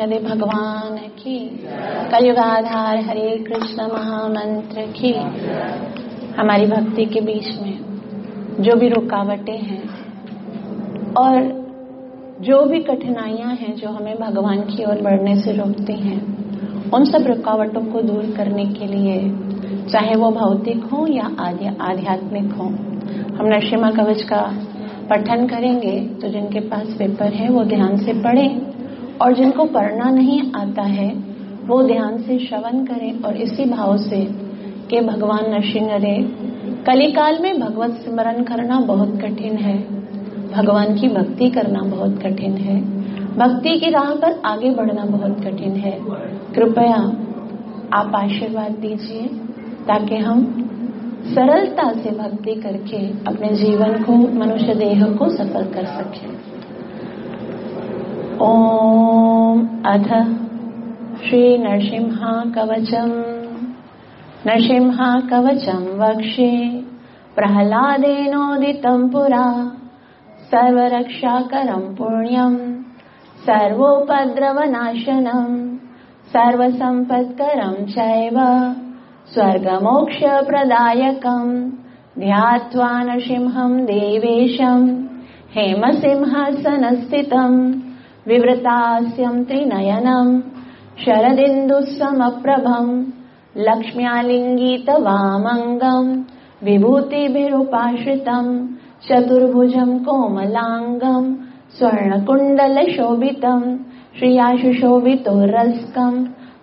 नृसिंह भगवान की, कलयुगाधार हरे कृष्ण महामंत्र की। हमारी भक्ति के बीच में जो भी रुकावटें हैं और जो भी कठिनाइयां हैं जो हमें भगवान की ओर बढ़ने से रोकती हैं, उन सब रुकावटों को दूर करने के लिए, चाहे वो भौतिक हो या आध्यात्मिक हो, हम नरसिम्हा कवच का पठन करेंगे। तो जिनके पास पेपर है वो ध्यान से पढ़ें और जिनको पढ़ना नहीं आता है वो ध्यान से श्रवण करें और इसी भाव से कि भगवान नरसिंह रे, कलिकाल में भगवत स्मरण करना बहुत कठिन है, भगवान की भक्ति करना बहुत कठिन है, भक्ति की राह पर आगे बढ़ना बहुत कठिन है। कृपया आप आशीर्वाद दीजिए ताकि हम सरलता से भक्ति करके अपने जीवन को, मनुष्य देह को सफल कर सकें। ओम अथ श्री नरसिम्हा कवचम। नरसिम्हा कवचम वक्षे प्रह्लादेनोदितं पुरा, सर्वरक्षाकरं पुण्यं सर्वोपद्रवनाशनं सर्वसम्पत्करं चैव स्वर्गमोक्षप्रदायकं। ध्यात्वा नरसिंहं देवेशं हेमसिंहासनस्थितं, विवृतास्यं त्रिनयनं शरदिन्दुसमप्रभं, लक्ष्म्यालिङ्गितवामङ्गं विभूतिभिरुपाश्रितं, चतुर्भुजं कोमलाङ्गं स्वर्णकुण्डलशोभितं, श्रियाशुशोभितोरस्कं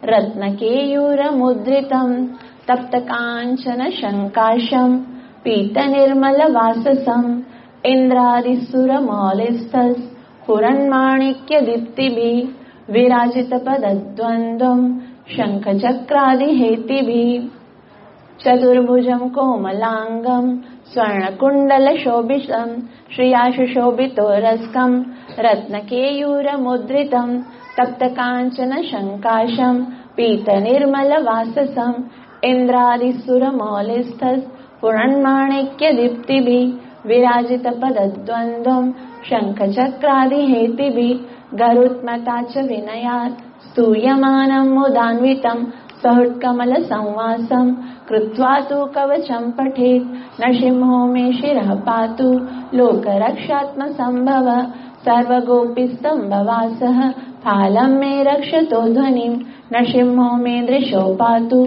रत्नकेयूरमुद्रितं, तप्तकाञ्चन शङ्काशं पीतनिर्मलवाससं, इन्द्रादिसुरमौलिस्थस् पुरन्माणिक्यदीप्तिभिः, विराजितपदद्वन्द्वं शङ्खचक्रादिहेतिभिः, चतुर्भुजं कोमलाङ्गं स्वर्णकुण्डलशोभितं, श्रियाशुशोभितोरस्कं रत्नकेयूरमुद्रितं, तप्तकाञ्चन शङ्काशं पीतनिर्मलवाससं, इन्द्रादिसुरमौलिस्थस् पुरन्माणिक्यदीप्तिभिः, विराजितपदद्वन्द्वं शङ्खचक्रादिहेतिभिः, गरुत्मता च विनयात् स्तूयमानं मुदान्वितं, सहुट्कमलसंवासं कृत्वा तु कवचं पठेत्। नरसिंहो मे शिरः पातु लोकरक्षात्मसम्भव, सर्वगोपीस्तम्भवासः फालं मे रक्षतो ध्वनिं। नरसिंहो मे दृशो पातु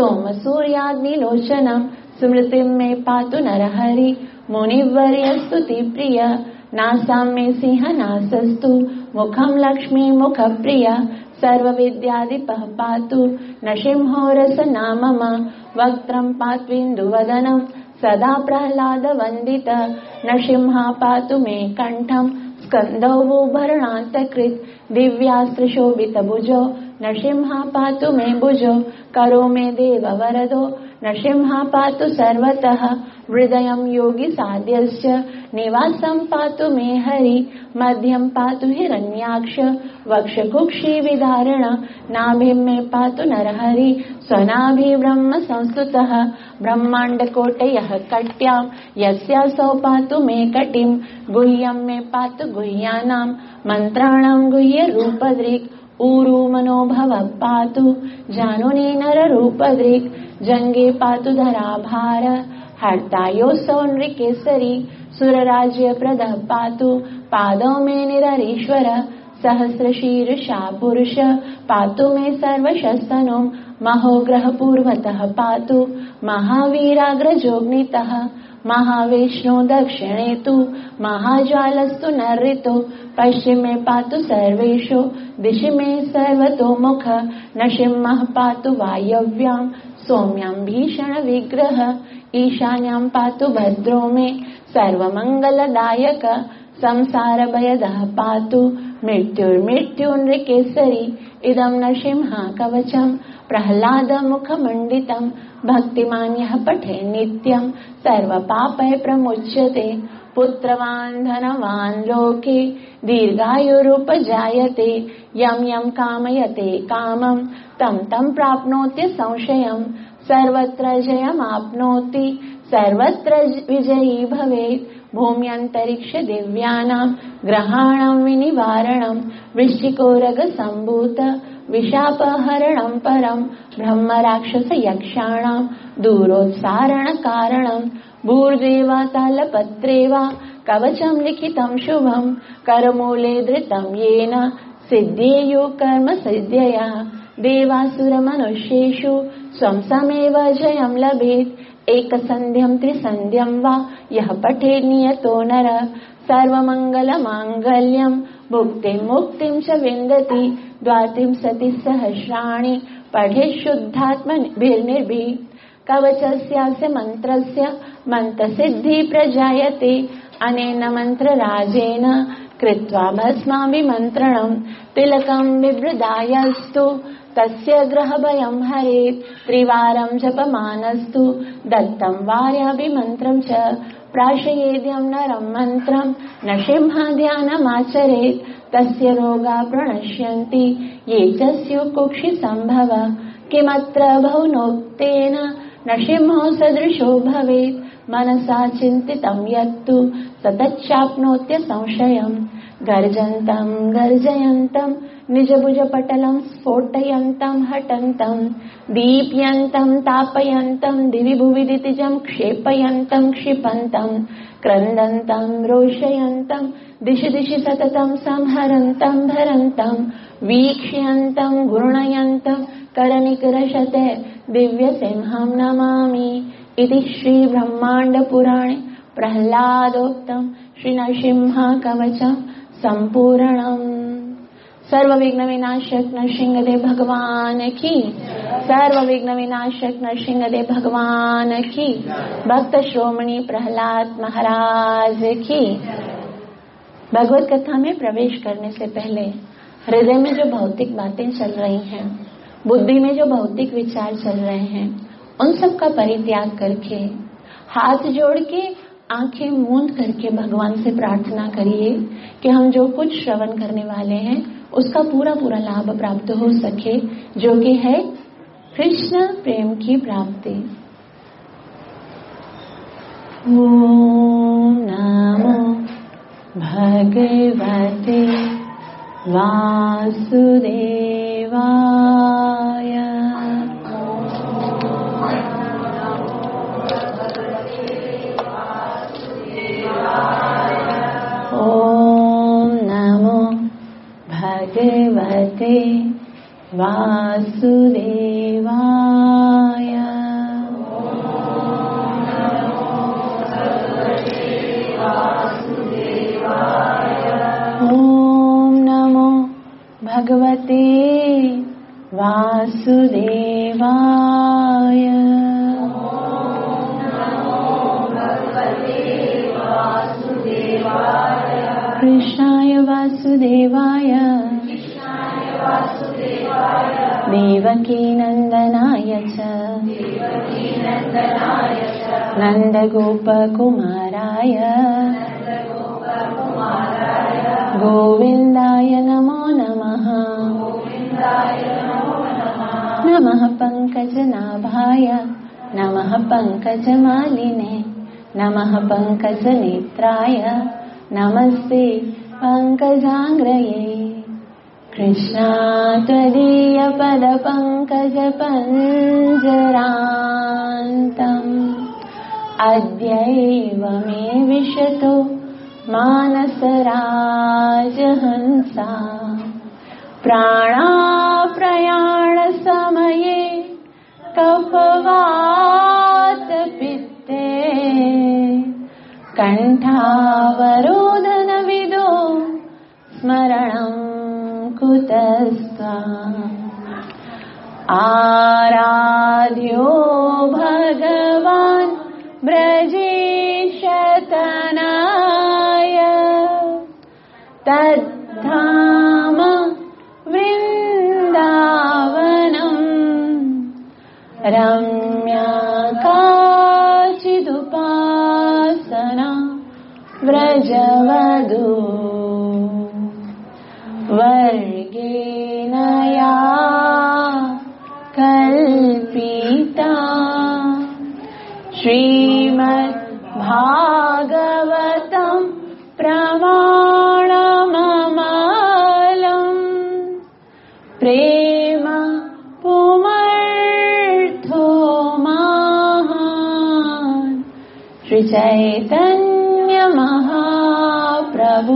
सोमसूर्याग्निलोचनं, स्मृतिं मे पातु नरहरि मुनिवर्यस्तुतिप्रिय। नासां मे सिंहनासस्तु मुखं लक्ष्मीमुखप्रिय, सर्वविद्याधिपः पातु नरसिंहो रसनामम, वक्त्रं पात्विन्दुवदनं सदा प्रह्लादवन्दित। नरसिंहा पातु मे कण्ठं स्कन्दौ भूभरणान्तकृत्, दिव्यास्त्रशोभितभुजो नरसिंहा पातु मे भुजो, करो मे देववरदो नरसिंहा पातु सर्वतः, हृदयं योगिसाद्यस्य निवासं पातु मे हरि, मध्यं पातु हिरण्याक्ष वक्षकुक्षिविदारण, नाभिं मे पातु नरहरि स्वनाभि ब्रह्म संस्तुतः, ब्रह्माण्डकोटयः कट्यां यस्यासौ पातु मे कटिं, गुह्यं मे पातु गुह्यानां मन्त्राणां गुह्यरूपदृक्, ऊरु मनोभव पातु जानुनी नररूपदृक्, जङ्गे पातु धराभार हर्तायोऽसौ नृकेसरी, सुरराज्यप्रदः पातु पादौ मे निररीश्वर, सहस्रशीर्षा पुरुष पातु मे सर्वशस्तनुं, महोग्रह पूर्वतः पातु महावीराग्रजोऽग्नितः, महाविष्णु दक्षिणे तु महाज्वालस्तु नर्रितो, पश्चिमे पातु सर्वेषु दिशि मे सर्वतोमुख, नरसिंहः पातु वायव्यां सौम्यां भीषण विग्रह, ईशान्यां पातु भद्रो मे सर्वमङ्गलदायक, संसारभयदः पातु मृत्युर्मृत्युनृकेसरी। इदं नरसिंहा कवचं प्रह्लादमुखमण्डितं, भक्तिमान् यः पठे नित्यं सर्वपापैः प्रमुच्यते, पुत्रवान् धनवान् लोके दीर्घायुरुपजायते, यं यं कामयते कामं तं तं प्राप्नोति संशयं, सर्वत्र जयमाप्नोति सर्वत्र विजयी भवेत्, भूम्यन्तरिक्ष दिव्यानां ग्रहाणां विनिवारणं वृश्चिकोरग सम्भूत विशापहरणं परं ब्रह्म राक्षस यक्षाणां दूरोत्सारण कारणं भूर्देवा तालपत्रेवा कवचं लिखितं शुभं करमूले धृतं येन सिद्धेयु कर्म सिद्ध्यया देवासुरमनुष्येषु स्वं समेव जयं लभेत् एकसन्ध्यं त्रिसन्ध्यं वा यः पठेत् नियतो नरः सर्वमङ्गलमाङ्गल्यं भुक्तिं मुक्तिं च विन्दति द्वात्रिंशति सहस्राणि पठेत् शुद्धात्मभिर्निर्भीः कवचस्यास्य मन्त्रस्य मन्त्रसिद्धि प्रजायते अनेन मन्त्रराजेन कृत्वा भस्माभिमन्त्रणं तिलकं बिभ्रदायस्तु तस्य ग्रहभयं हरेत् त्रिवारं जपमानस्तु दत्तं वार्याभिमन्त्रं च प्राशयेद्यं नरं मन्त्रं नृसिंहध्यानमाचरेत् तस्य रोगा प्रणश्यन्ति ये च स्युः कुक्षिसम्भव किमत्र बहुनोक्तेन नृसिंहो सदृशो भवेत् मनसा चिन्तितं यत्तु ततच्चाप्नोत्य संशयम् गर्जन्तं गर्जयन्तं निजभुजपटलं स्फोटयन्तं हटन्तं दीप्यन्तं तापयन्तं दिवि भुवि दितिजं क्षेपयन्तं क्षिपन्तं क्रन्दन्तं रोषयन्तं दिशि दिशि सततं संहरन्तं भरन्तं वीक्ष्यन्तं घूर्णयन्तं करनिकरशते दिव्यसिंहं नमामि इति श्री ब्रह्मांड पुराणे प्रह्लादोक्तं श्री नरसिंह कवचं संपूर्णम्। सर्व विघ्न विनाशक नरसिंहदेव भगवान की, सर्व विघ्न विनाशक नरसिंहदेव भगवान की, भक्त श्रोमणी प्रहलाद महाराज की। भगवत कथा में प्रवेश करने से पहले हृदय में जो भौतिक बातें चल रही हैं, बुद्धि में जो भौतिक विचार चल रहे हैं, उन सब का परित्याग करके हाथ जोड़ के आंखें मूंद करके भगवान से प्रार्थना करिए कि हम जो कुछ श्रवण करने वाले हैं उसका पूरा पूरा लाभ प्राप्त हो सके, जो कि है कृष्ण प्रेम की प्राप्ति। ओम नमो भगवते वासुदेवाय। ओम नमो भगवते वासुदेवाय। ओम नमो भगवते वासुदेवाय। कृष्णाय वासुदेवाय देवकी नंदनाय च नंदगोपकुमाराय गोविन्दाय नमो नमः। नमः पंकजनाभाय नमः पंकजमालिने नमः पंकजनेत्राय नमस्ते पंकजांग्रये। कृष्णा त्वदीय पद पंकज पंजरान्तम् अद्यैव मे विशतो मानसराजहंसा। प्राणाप्रयाण समये कफवात पित्ते कंठावरोधन विदो स्मरणं कुतस्त्वा। आराध्यो भगवान् ब्रजेशतनाय तद्धाम वृन्दावनम् रम्या काचिदुपासना व्रजवधू वर्गेण या कल्पिता। श्रीमद्भागवतं प्रमाणममलम् श्री चैतन्य महाप्रभु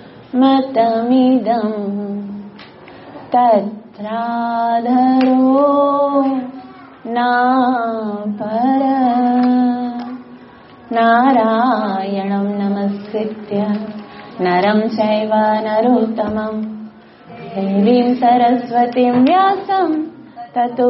मतमिदम् तत्राधरो नापर नारायणं नमस्कृत्य नरं चैव नरोत्तमं देवीं सरस्वतीं व्यासं ततो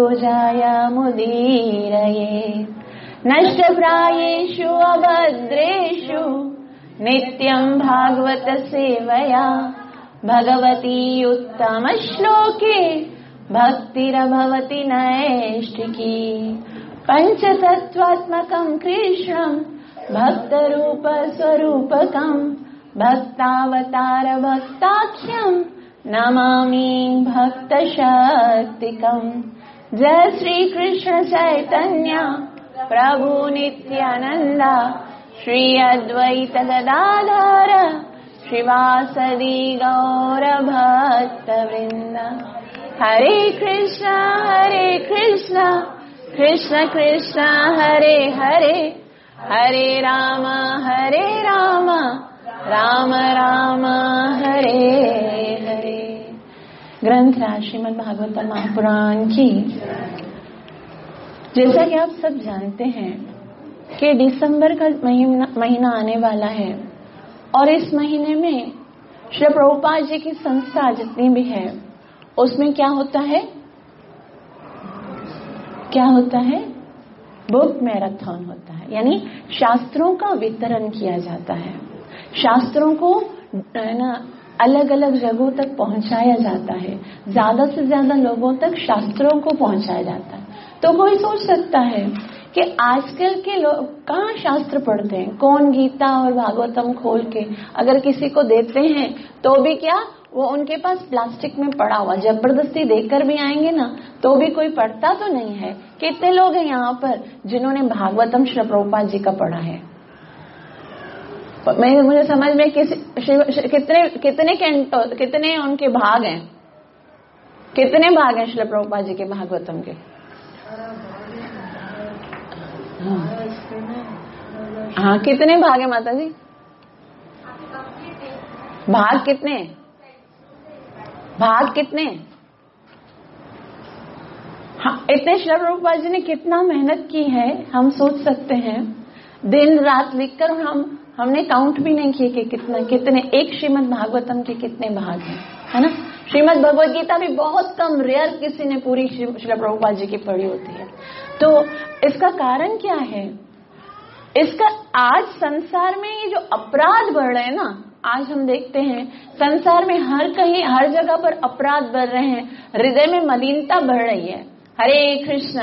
जयमुदीरयेत् नष्टप्रायेषु अभद्रेषु नित्यं भागवत सेवया भगवती उत्तमश्लोके भक्तिरभवति नैष्ठिकी पञ्चतत्त्वात्मकं कृष्णं भक्तरूप स्वरूपकं भक्तावतार भक्ताख्यं नमामि भक्तशक्तिकम्। जय श्री कृष्ण चैतन्य प्रभु नित्यानंद श्री अद्वैत गदाधर श्रीवासदि गौर भक्तवृंद। हरे कृष्ण कृष्ण कृष्ण हरे हरे हरे राम राम राम हरे हरे। ग्रंथ श्रीमद् भागवत महापुराण की। जैसा कि आप सब जानते हैं कि दिसंबर का महीना आने वाला है और इस महीने में श्री प्रभुपाद जी की संस्था जितनी भी है उसमें क्या होता है बुक मैराथन होता है, यानी शास्त्रों का वितरण किया जाता है। शास्त्रों को अलग अलग जगहों तक पहुंचाया जाता है, ज्यादा से ज्यादा लोगों तक शास्त्रों को पहुंचाया जाता है। तो कोई सोच सकता है कि आजकल के लोग कहाँ शास्त्र पढ़ते हैं, कौन गीता और भागवतम खोल के अगर किसी को देते हैं तो भी क्या वो उनके पास प्लास्टिक में पड़ा हुआ जबरदस्ती देकर भी आएंगे ना तो भी कोई पढ़ता तो नहीं है। कितने लोग हैं यहाँ पर जिन्होंने भागवतम श्री प्रभुपाद जी का पढ़ा है? मुझे समझ में कितने उनके भाग हैं, कितने भाग हैं श्री प्रभुपाद जी के भागवतम के? हाँ कितने भाग है माता जी? भाग कितने? हाँ इतने श्री प्रभुपाद जी ने कितना मेहनत की है हम सोच सकते हैं। दिन रात लिखकर हमने काउंट भी नहीं किए कि कितने एक श्रीमद् भागवतम के कितने भाग हैं, है ना। श्रीमद् भगवद गीता भी बहुत कम रेयर किसी ने पूरी श्री प्रभुपाद जी की पढ़ी होती है। तो इसका कारण क्या है? इसका आज संसार में ये जो अपराध बढ़ रहे हैं ना, आज हम देखते हैं संसार में हर जगह पर अपराध बढ़ रहे हैं, हृदय में मलिनता बढ़ रही है। हरे कृष्णा।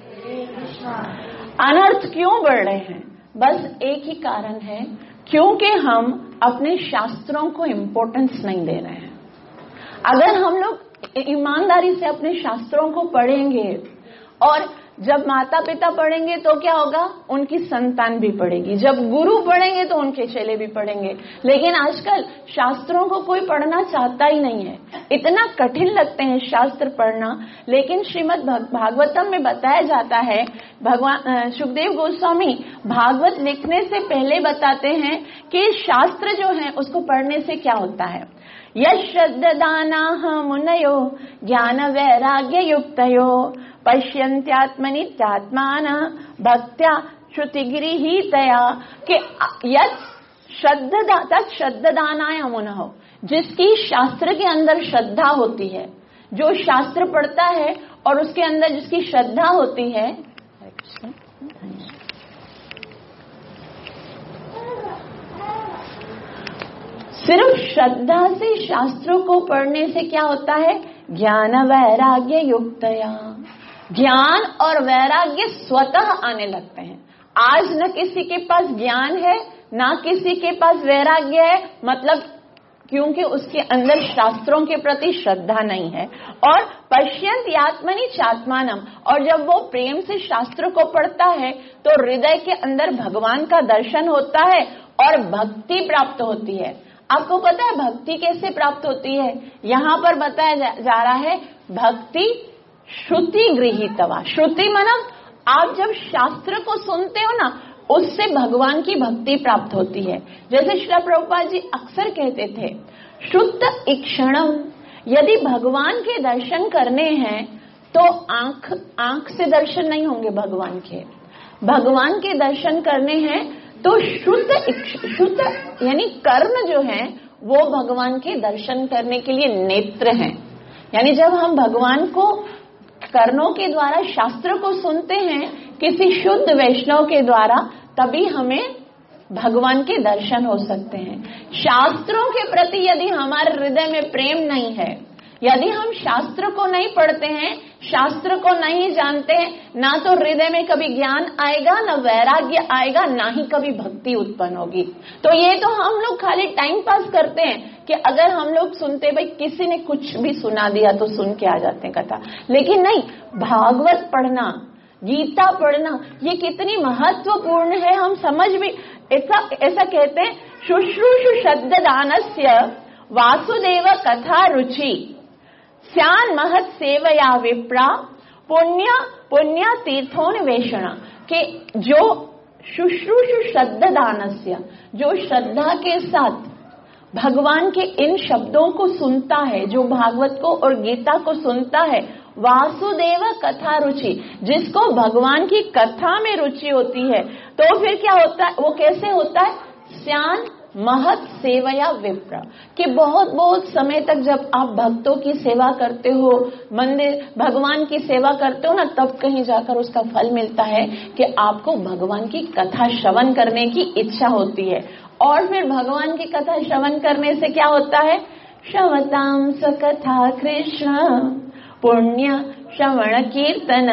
अनर्थ क्यों बढ़ रहे हैं? बस एक ही कारण है, क्योंकि हम अपने शास्त्रों को इम्पोर्टेंस नहीं दे रहे हैं। अगर हम लोग ईमानदारी से अपने शास्त्रों को पढ़ेंगे और जब माता पिता पढ़ेंगे तो क्या होगा, उनकी संतान भी पढ़ेगी, जब गुरु पढ़ेंगे तो उनके चेले भी पढ़ेंगे। लेकिन आजकल शास्त्रों को कोई पढ़ना चाहता ही नहीं है, इतना कठिन लगते हैं शास्त्र पढ़ना। लेकिन श्रीमद् भागवतम में बताया जाता है, भगवान सुखदेव गोस्वामी भागवत लिखने से पहले बताते हैं कि शास्त्र जो है उसको पढ़ने से क्या होता है। यश्रद्धदानाः मुनयो ज्ञान वैराग्य युक्तयो पश्यन्त्यात्मनित्यात्मान भक्त्या श्रुतिगृहीतया कि श्रद्धदानाय मुनः, जिसकी शास्त्र के अंदर श्रद्धा होती है, जो शास्त्र पढ़ता है और उसके अंदर जिसकी श्रद्धा होती है। सिर्फ श्रद्धा से शास्त्रों को पढ़ने से क्या होता है? ज्ञान वैराग्य युक्तया, ज्ञान और वैराग्य स्वतः आने लगते हैं। आज न किसी के पास ज्ञान है ना किसी के पास वैराग्य है, मतलब क्योंकि उसके अंदर शास्त्रों के प्रति श्रद्धा नहीं है। और पश्यन्ति आत्मनि चात्मानम, और जब वो प्रेम से शास्त्र को पढ़ता है तो हृदय के अंदर भगवान का दर्शन होता है और भक्ति प्राप्त होती है। आपको पता है भक्ति कैसे प्राप्त होती है? यहाँ पर बताया जा रहा है, भक्ति श्रुति गृहीतवा। श्रुति मतलब आप जब शास्त्र को सुनते हो ना उससे भगवान की भक्ति प्राप्त होती है। जैसे श्रील प्रभुपाद जी अक्सर कहते थे, शुद्ध ईक्षणम, यदि भगवान के दर्शन करने हैं तो आंख से दर्शन नहीं होंगे भगवान के दर्शन करने हैं तो शुद्ध यानी कर्म जो है वो भगवान के दर्शन करने के लिए नेत्र हैं। यानी जब हम भगवान को कर्णों के द्वारा, शास्त्र को सुनते हैं किसी शुद्ध वैष्णव के द्वारा, तभी हमें भगवान के दर्शन हो सकते हैं। शास्त्रों के प्रति यदि हमारे हृदय में प्रेम नहीं है, यदि हम शास्त्र को नहीं पढ़ते हैं, शास्त्र को नहीं जानते हैं, ना तो हृदय में कभी ज्ञान आएगा, ना वैराग्य आएगा, ना ही कभी भक्ति उत्पन्न होगी। तो ये तो हम लोग खाली टाइम पास करते हैं कि अगर हम लोग सुनते, भाई किसी ने कुछ भी सुना दिया तो सुन के आ जाते हैं कथा, लेकिन नहीं, भागवत पढ़ना, गीता पढ़ना, ये कितनी महत्वपूर्ण है। हम समझ भी ऐसा कहते हैं, शुश्रूषु शब्ददानस्य वासुदेव कथा रुचि स्यान महत सेवया विप्रा पुण्य तीर्थोन्वेषणा, के जो शुश्रूषु श्रद्धादानस्य, जो श्रद्धा के साथ भगवान के इन शब्दों को सुनता है, जो भागवत को और गीता को सुनता है, वासुदेव कथा रुचि, जिसको भगवान की कथा में रुचि होती है, तो फिर क्या होता है, वो कैसे होता है, स्यान महत सेवया विप्र, कि बहुत बहुत समय तक जब आप भक्तों की सेवा करते हो, मंदिर भगवान की सेवा करते हो ना, तब कहीं जाकर उसका फल मिलता है कि आपको भगवान की कथा श्रवण करने की इच्छा होती है। और फिर भगवान की कथा श्रवण करने से क्या होता है, श्रवताम सकथा कृष्ण पुण्य श्रवण कीर्तन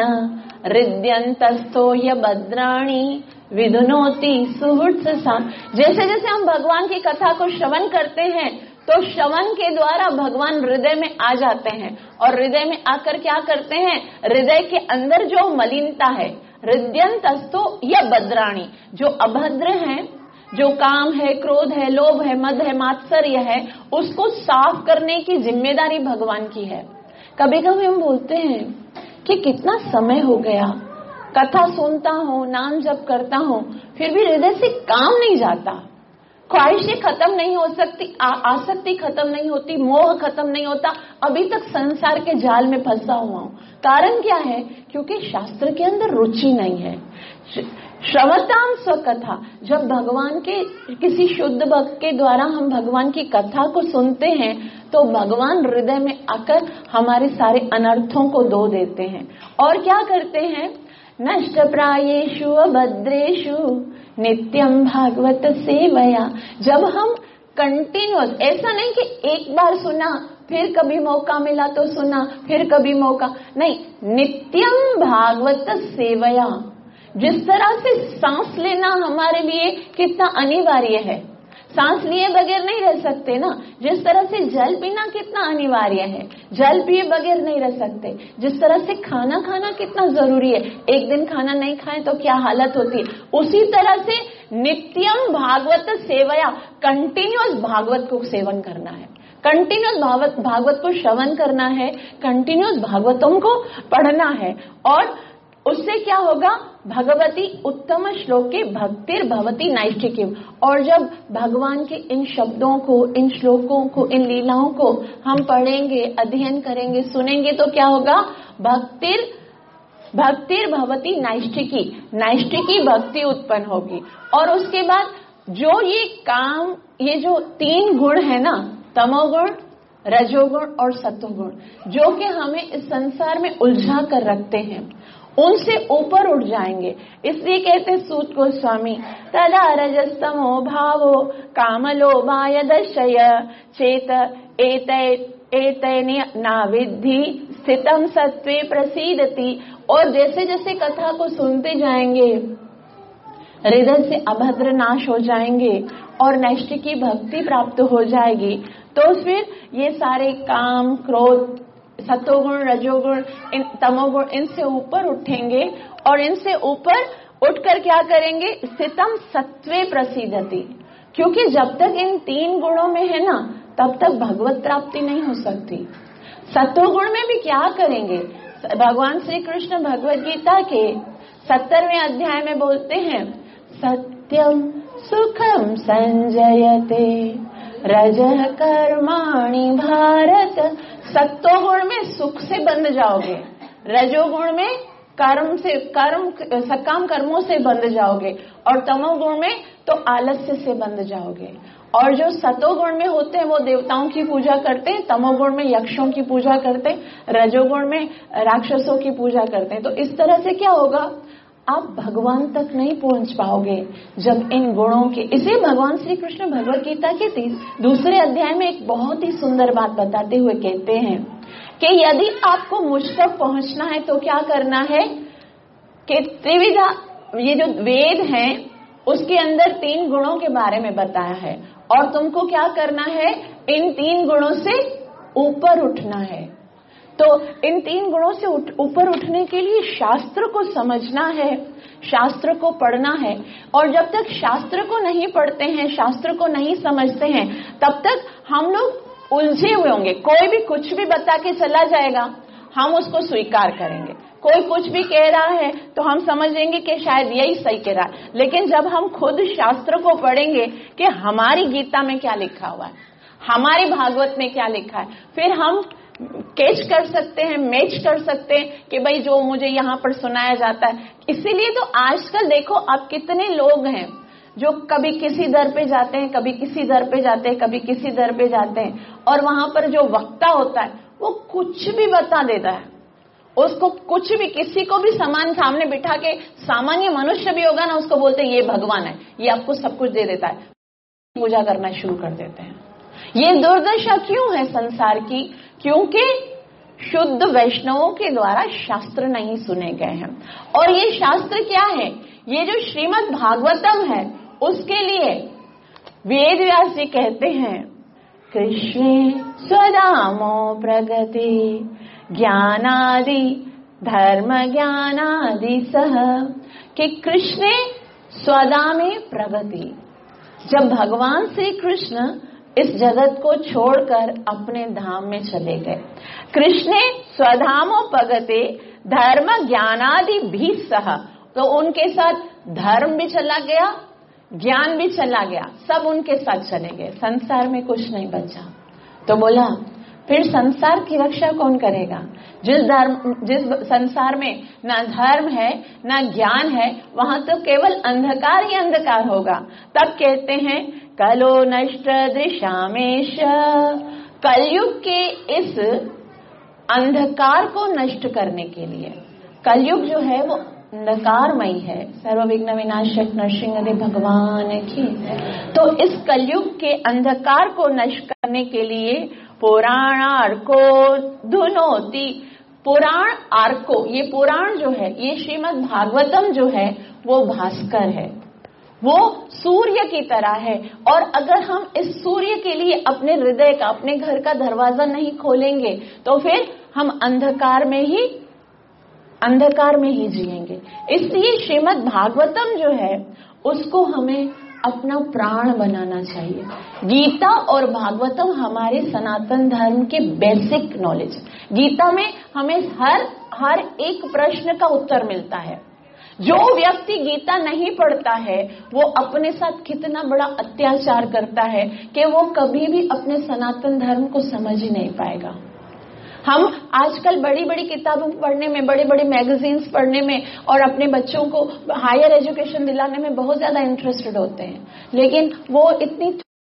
हृद्यंतस्थो य भद्राणी विधुनोति सुहृत् सा। जैसे जैसे हम भगवान की कथा को श्रवण करते हैं तो श्रवण के द्वारा भगवान हृदय में आ जाते हैं, और हृदय में आकर क्या करते हैं, हृदय के अंदर जो मलिनता है, हृदयंतस्थो या भद्राणी, जो अभद्र है, जो काम है, क्रोध है, लोभ है, मद है, मात्सर्य है, उसको साफ करने की जिम्मेदारी भगवान की है। कभी कभी हम बोलते हैं कि कितना समय हो गया, कथा सुनता हूँ, नाम जप करता हूँ, फिर भी हृदय से काम नहीं जाता, ख्वाहिशें खत्म नहीं हो सकती, आसक्ति खत्म नहीं होती, मोह खत्म नहीं होता, अभी तक संसार के जाल में फंसा हुआ हूँ। कारण क्या है, क्योंकि शास्त्र के अंदर रुचि नहीं है। श्रवताम स्वकथा, जब भगवान के किसी शुद्ध भक्त के द्वारा हम भगवान की कथा को सुनते हैं तो भगवान हृदय में आकर हमारे सारे अनर्थों को धो देते हैं। और क्या करते हैं, नष्ट प्रायेषु अभद्रेषु नित्यम भागवत सेवया। जब हम कंटिन्यूअस, ऐसा नहीं कि एक बार सुना फिर कभी मौका मिला तो सुना, फिर कभी मौका नहीं, नित्यम भागवत सेवया। जिस तरह से सांस लेना हमारे लिए कितना अनिवार्य है, सांस लिए बगैर नहीं रह सकते ना, जिस तरह से जल पीना कितना अनिवार्य है, जल पिए बगैर नहीं रह सकते, जिस तरह से खाना खाना कितना जरूरी है, एक दिन खाना नहीं खाएं तो क्या हालत होती है, उसी तरह से नित्यम भागवत सेवया, कंटिन्यूअस भागवत को सेवन करना है, कंटिन्यूअस भागवत को श्रवण करना है, कंटिन्यूअस भागवतों को पढ़ना है। और उससे क्या होगा, भगवती उत्तम श्लोके भक्तिर भवती नैष्ठिकीम। और जब भगवान के इन शब्दों को, इन श्लोकों को, इन लीलाओं को हम पढ़ेंगे, अध्ययन करेंगे, सुनेंगे तो क्या होगा, भक्तिर भवती नैष्ठिकी, नैष्ठिकी भक्ति उत्पन्न होगी। और उसके बाद जो ये काम, ये जो तीन गुण है ना, तमोगुण, रजोगुण और सतोगुण, जो कि हमें इस संसार में उलझा कर रखते हैं, उनसे ऊपर उठ जाएंगे। इसलिए कहते सूत गोस्वामी, तदा रजस्तमो भावो कामलोभाय दर्शय चेत एतैने नाविद्धि स्थितम सत्वे प्रसीदति। और जैसे जैसे कथा को सुनते जाएंगे हृदय से अभद्र नाश हो जाएंगे और नैष्ठिकी भक्ति प्राप्त हो जाएगी, तो फिर ये सारे काम, क्रोध, सतोगुण, रजोगुण, तमोगुण, इनसे ऊपर उठेंगे और इनसे ऊपर उठकर क्या करेंगे, स्थितम सत्वे प्रसीदति। क्योंकि जब तक इन तीन गुणों में है ना, तब तक भगवत प्राप्ति नहीं हो सकती। सतोगुण में भी क्या करेंगे, भगवान श्री कृष्ण भगवद गीता के 70वें अध्याय में बोलते हैं, सत्यम सुखम संजयते रजः कर्माणि भारत। सत्वगुण में सुख से बंध जाओगे, रजोगुण में सकाम कर्मों से बंध जाओगे, और तमोगुण में तो आलस्य से बंध जाओगे। और जो सतोगुण में होते हैं वो देवताओं की पूजा करते हैं, तमोगुण में यक्षों की पूजा करते हैं, रजोगुण में राक्षसों की पूजा करते हैं। तो इस तरह से क्या होगा, आप भगवान तक नहीं पहुंच पाओगे जब इन गुणों के। इसे भगवान श्री कृष्ण भगवद गीता के 2 अध्याय में एक बहुत ही सुंदर बात बताते हुए कहते हैं कि यदि आपको मुझ तक पहुंचना है तो क्या करना है कि त्रिविधा, ये जो वेद है उसके अंदर 3 गुणों के बारे में बताया है, और तुमको क्या करना है, इन 3 गुणों से ऊपर उठना है। तो इन 3 गुणों से ऊपर उठने के लिए शास्त्र को समझना है, शास्त्र को पढ़ना है। और जब तक शास्त्र को नहीं पढ़ते हैं, शास्त्र को नहीं समझते हैं, तब तक हम लोग उलझे हुए होंगे। कोई भी कुछ भी बता के चला जाएगा, हम उसको स्वीकार करेंगे। कोई कुछ भी कह रहा है तो हम समझेंगे कि शायद यही सही कह रहा है। लेकिन जब हम खुद शास्त्र को पढ़ेंगे कि हमारी गीता में क्या लिखा हुआ है, हमारी भागवत में क्या लिखा है, फिर हम कैच कर सकते हैं, मैच कर सकते हैं कि भाई जो मुझे यहाँ पर सुनाया जाता है। इसीलिए तो आजकल देखो अब कितने लोग हैं जो कभी किसी दर पे जाते हैं, कभी किसी दर पे जाते हैं, कभी किसी दर पे जाते हैं, और वहां पर जो वक्ता होता है वो कुछ भी बता देता है। उसको कुछ भी, किसी को भी समान सामने बिठा के, सामान्य मनुष्य भी होगा ना, उसको बोलते हैं ये भगवान है, ये आपको सब कुछ दे देता है, पूजा करना शुरू कर देते हैं। ये दुर्दशा क्यों है संसार की? क्योंकि शुद्ध वैष्णवों के द्वारा शास्त्र नहीं सुने गए हैं। और ये शास्त्र क्या है? ये जो श्रीमद् भागवतम है, उसके लिए वेद व्यास जी कहते हैं कृष्णे स्वधामो प्रगति ज्ञानादि धर्म ज्ञानादि सह, कि कृष्णे स्वधामे प्रगति। जब भगवान श्री कृष्ण इस जगत को छोड़कर अपने धाम में चले गए, कृष्णे स्वधामो प्रगति धर्म ज्ञानादि भी सह, तो उनके साथ धर्म भी चला गया, ज्ञान भी चला गया, सब उनके साथ चले गए। संसार में कुछ नहीं बचा। तो बोला फिर संसार की रक्षा कौन करेगा? जिस संसार में ना धर्म है ना ज्ञान है, वहां तो केवल अंधकार ही अंधकार होगा। तब कहते हैं कलो नष्ट दृशामेश, कलयुग के इस अंधकार को नष्ट करने के लिए, कलयुग जो है वो अंधकारमयी है। सर्वविघ्न विनाशक नरसिंहदेव भगवान की। तो इस कलयुग के अंधकार को नष्ट करने के लिए पुराणार्को धुनोति, पुराण आर्को, ये पुराण जो है, ये श्रीमद् भागवतम जो है वो भास्कर है, वो सूर्य की तरह है। और अगर हम इस सूर्य के लिए अपने हृदय का, अपने घर का दरवाजा नहीं खोलेंगे तो फिर हम अंधकार में ही जिएंगे। इसलिए श्रीमद् भागवतम जो है उसको हमें अपना प्राण बनाना चाहिए। गीता और भागवतम हमारे सनातन धर्म के बेसिक नॉलेज। गीता में हमें हर एक प्रश्न का उत्तर मिलता है। जो व्यक्ति गीता नहीं पढ़ता है वो अपने साथ कितना बड़ा अत्याचार करता है कि वो कभी भी अपने सनातन धर्म को समझ ही नहीं पाएगा। हम आजकल बड़ी बड़ी किताबों पढ़ने में, बड़े बड़े मैगजीन्स पढ़ने में और अपने बच्चों को हायर एजुकेशन दिलाने में बहुत ज्यादा इंटरेस्टेड होते हैं, लेकिन वो इतनी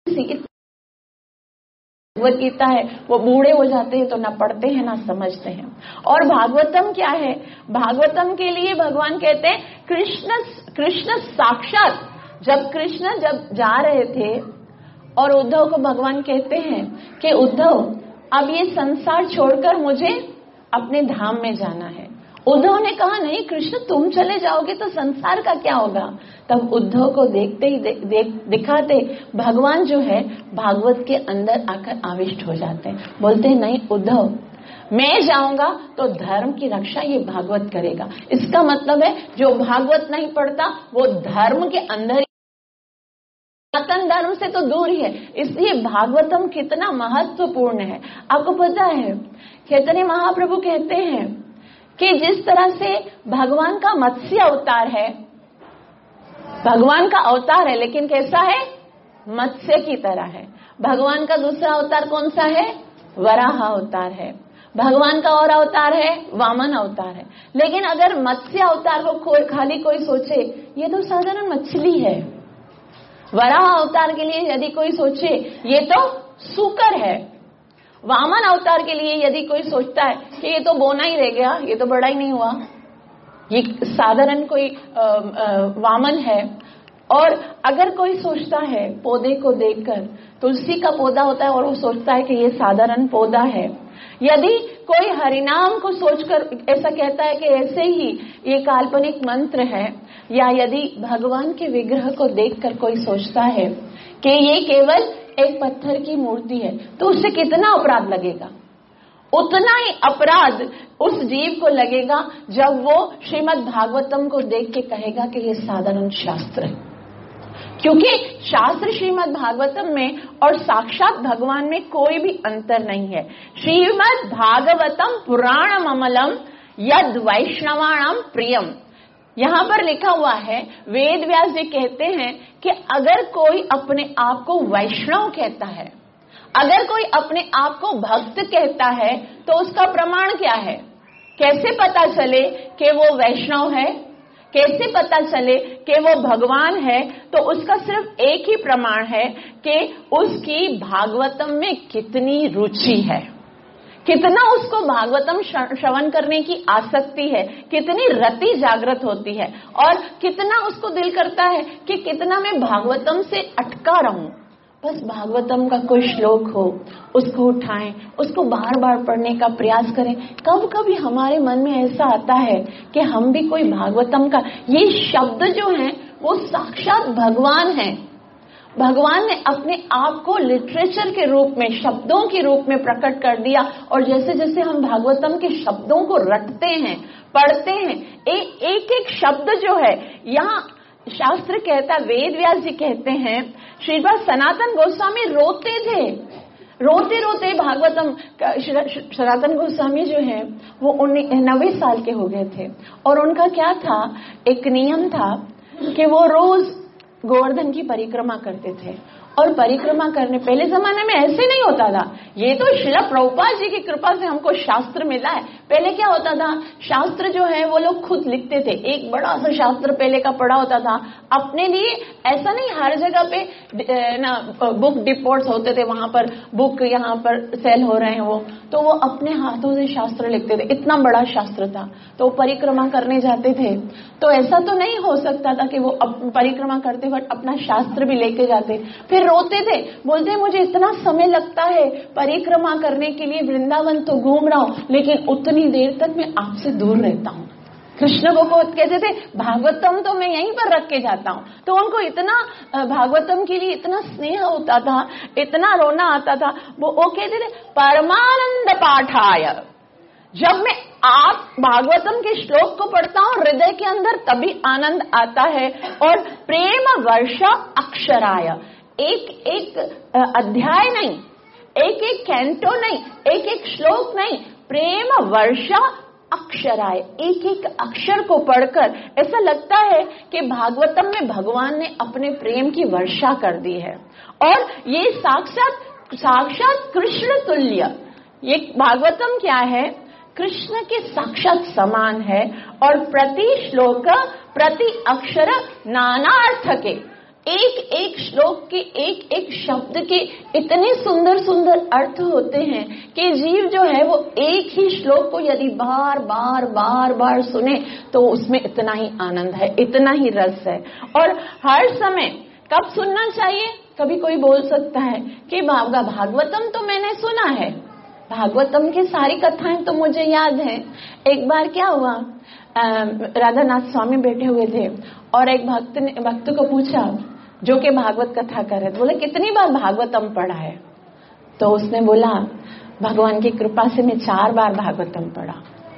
भगवद गीता है वो बूढ़े हो जाते हैं तो ना पढ़ते हैं ना समझते हैं। और भागवतम क्या है? भागवतम के लिए भगवान कहते हैं कृष्ण साक्षात, जब कृष्ण जा रहे थे और उद्धव को भगवान कहते हैं कि उद्धव अब ये संसार छोड़कर मुझे अपने धाम में जाना है। उद्धव ने कहा नहीं कृष्ण, तुम चले जाओगे तो संसार का क्या होगा? तब उद्धव को देखते ही दिखाते भगवान जो है भागवत के अंदर आकर आविष्ट हो जाते हैं। बोलते हैं नहीं उद्धव, मैं जाऊंगा तो धर्म की रक्षा ये भागवत करेगा। इसका मतलब है जो भागवत नहीं पढ़ता वो धर्म के अंदर, सनातन धर्म से तो दूर ही है। इसलिए भागवतम कितना महत्वपूर्ण है। आपको पता है चैतन्य महाप्रभु कहते हैं कि जिस तरह से भगवान का मत्स्य अवतार है, भगवान का अवतार है, लेकिन कैसा है? मत्स्य की तरह है। भगवान का दूसरा अवतार कौन सा है? वराह अवतार है। भगवान का और अवतार है वामन अवतार है। लेकिन अगर मत्स्य अवतार को खाली कोई सोचे ये तो साधारण मछली है, वराह अवतार के लिए यदि कोई सोचे ये तो सूकर है, वामन अवतार के लिए यदि कोई सोचता है कि ये तो बोना ही रह गया, ये तो बड़ा ही नहीं हुआ, ये साधारण कोई वामन है। और अगर कोई सोचता है पौधे को देखकर, तुलसी का पौधा होता है और वो सोचता है कि ये साधारण पौधा है, यदि कोई हरिनाम को सोचकर ऐसा कहता है कि ऐसे ही ये काल्पनिक मंत्र है, या यदि भगवान के विग्रह को देखकर कोई सोचता है कि ये केवल एक पत्थर की मूर्ति है, तो उससे कितना अपराध लगेगा? उतना ही अपराध उस जीव को लगेगा जब वो श्रीमद् भागवतम को देख के कहेगा कि ये साधारण शास्त्र है। क्योंकि शास्त्र श्रीमद् भागवतम में और साक्षात भगवान में कोई भी अंतर नहीं है। श्रीमद् भागवतम पुराणम अमलम यद वैष्णवाणाम प्रियम, यहां पर लिखा हुआ है, वेद व्यास जी कहते हैं कि अगर कोई अपने आप को वैष्णव कहता है, अगर कोई अपने आप को भक्त कहता है, तो उसका प्रमाण क्या है? कैसे पता चले कि वो वैष्णव है, कैसे पता चले कि वो भगवान है? तो उसका सिर्फ एक ही प्रमाण है कि उसकी भागवतम में कितनी रुचि है, कितना उसको भागवतम श्रवण करने की आसक्ति है, कितनी रति जागृत होती है, और कितना उसको दिल करता है कि कितना मैं भागवतम से अटका रहूं। बस भागवतम का कोई श्लोक हो, उसको उठाएं, उसको बार बार पढ़ने का प्रयास करें। कब कभी हमारे मन में ऐसा आता है कि हम भी कोई भागवतम का, ये शब्द जो हैं वो साक्षात भगवान हैं। भगवान ने अपने आप को लिटरेचर के रूप में, शब्दों के रूप में प्रकट कर दिया, और जैसे जैसे हम भागवतम के शब्दों को रटते हैं, पढ़ते हैं, एक एक शब्द जो है, यहाँ शास्त्र कहता, वेद व्यास जी कहते हैं, श्रीपाद सनातन गोस्वामी रोते थे, रोते रोते भागवतम। सनातन गोस्वामी जो है वो 90 साल के हो गए थे, और उनका क्या था, एक नियम था कि वो रोज गोवर्धन की परिक्रमा करते थे। और परिक्रमा करने, पहले जमाने में ऐसे नहीं होता था, ये तो श्रील प्रभुपाद जी की कृपा से हमको शास्त्र मिला है। पहले क्या होता था, शास्त्र जो है वो लोग खुद लिखते थे, एक बड़ा सा शास्त्र पहले का पड़ा होता था अपने लिए। ऐसा नहीं हर जगह पे ना बुक डिपोट्स होते थे, वहां पर बुक यहाँ पर सेल हो रहे हैं तो वो अपने हाथों से शास्त्र लिखते थे, इतना बड़ा शास्त्र था। तो परिक्रमा करने जाते थे, तो ऐसा तो नहीं हो सकता था कि वो परिक्रमा करते वक्त अपना शास्त्र भी लेके जाते। फिर रोते थे, बोलते मुझे इतना समय लगता है परिक्रमा करने के लिए, वृंदावन तो घूम रहा हूं, लेकिन उतनी देर तक मैं आपसे दूर रहता हूं। कृष्ण को कहते थे भागवतम तो मैं यहीं पर रख के जाता हूं। तो उनको इतना भागवतम के लिए इतना स्नेह होता था, इतना रोना आता था। वो कहते थे परमानंद पाठाय, जब मैं आप भागवतम के श्लोक को पढ़ता हूं हृदय के अंदर तभी आनंद आता है। और प्रेम वर्षा अक्षराय, एक एक अध्याय नहीं, एक एक कैंटो नहीं, एक एक श्लोक नहीं, प्रेम वर्षा अक्षराय, एक एक अक्षर को पढ़कर ऐसा लगता है कि भागवतम में भगवान ने अपने प्रेम की वर्षा कर दी है। और ये साक्षात कृष्ण तुल्य, ये भागवतम क्या है, कृष्ण के साक्षात समान है। और प्रति श्लोक प्रति अक्षर नाना अर्थ के, एक एक श्लोक के एक एक शब्द के इतने सुंदर सुंदर अर्थ होते हैं कि जीव जो है वो एक ही श्लोक को यदि बार बार बार बार सुने तो उसमें इतना ही आनंद है, इतना ही रस है। और हर समय कब सुनना चाहिए? कभी कोई बोल सकता है कि भागवतम तो मैंने सुना है, भागवतम की सारी कथाएं तो मुझे याद है। एक बार क्या हुआ, राधानाथ स्वामी बैठे हुए थे और एक भक्त को पूछा जो कि भागवत कथा कर रहे थे, बोले कितनी बार भागवतम पढ़ा है? तो उसने बोला भगवान की कृपा से मैं 4 बार भागवतम पढ़ा।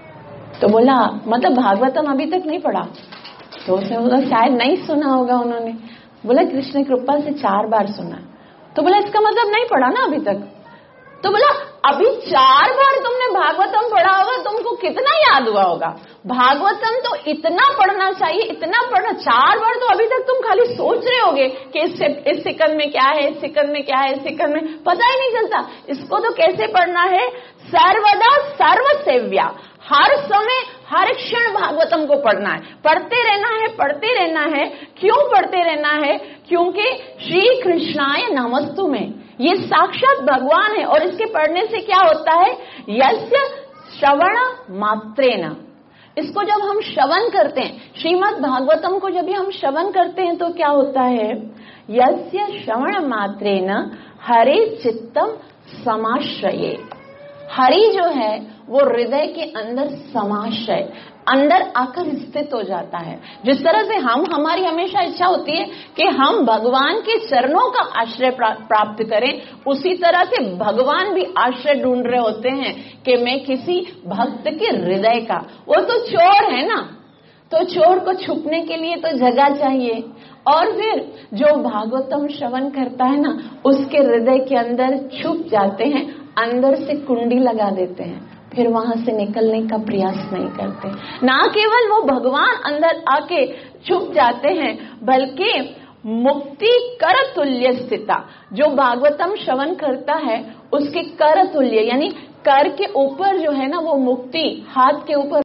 तो बोला मतलब भागवतम अभी तक नहीं पढ़ा? तो उसने बोला शायद नहीं सुना होगा उन्होंने। बोला कृष्ण कृपा से 4 बार सुना। तो बोला इसका मतलब नहीं पढ़ा ना अभी तक? तो बोला अभी 4 बार तुमने भागवतम पढ़ा होगा, तुमको कितना याद हुआ होगा? भागवतम तो इतना पढ़ना चाहिए, इतना पढ़ना। 4 बार तो अभी तक तुम खाली सोच रहे होगे कि इस सेकंड में क्या है, इस सेकंड में क्या है, इस सेकंड में पता ही नहीं चलता। इसको तो कैसे पढ़ना है? सर्वदा सर्वसेव्या, हर समय हर क्षण भागवतम को पढ़ना है, पढ़ते रहना है, पढ़ते रहना है। क्यों पढ़ते रहना है? क्योंकि श्री कृष्णाय नमस्तु में ये साक्षात भगवान है। और इसके पढ़ने से क्या होता है? यस्य श्रवण मात्रेण, इसको जब हम श्रवण करते हैं, श्रीमद् भागवतम को जब हम श्रवण करते हैं तो क्या होता है? यस्य श्रवण मात्रेण हरे चित्तम समाश्रये, हरि जो है वो हृदय के अंदर समाश्रय, अंदर आकर स्थित हो जाता है। जिस तरह से हमारी हमेशा इच्छा होती है कि हम भगवान के चरणों का आश्रय प्राप्त करें, उसी तरह से भगवान भी आश्रय ढूंढ रहे होते हैं कि मैं किसी भक्त के हृदय का। वो तो चोर है ना, तो चोर को छुपने के लिए तो जगह चाहिए। और फिर जो भागवतम श्रवण करता है ना, उसके हृदय के अंदर छुप जाते हैं, अंदर से कुंडी लगा देते हैं, फिर वहां से निकलने का प्रयास नहीं करते। ना केवल वो भगवान अंदर आके छुप जाते हैं, बल्कि मुक्ति कर तुल्य स्थिता, जो भागवतम श्रवण करता है उसके कर तुल्य, यानी कर के ऊपर जो है ना वो मुक्ति, हाथ के ऊपर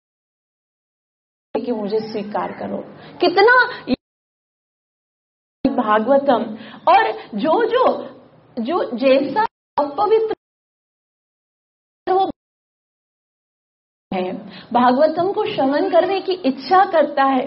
कि मुझे स्वीकार करो। कितना भागवतम, और जो जैसा अपवित्र वो है, भागवतम को श्रवण करने की इच्छा करता है,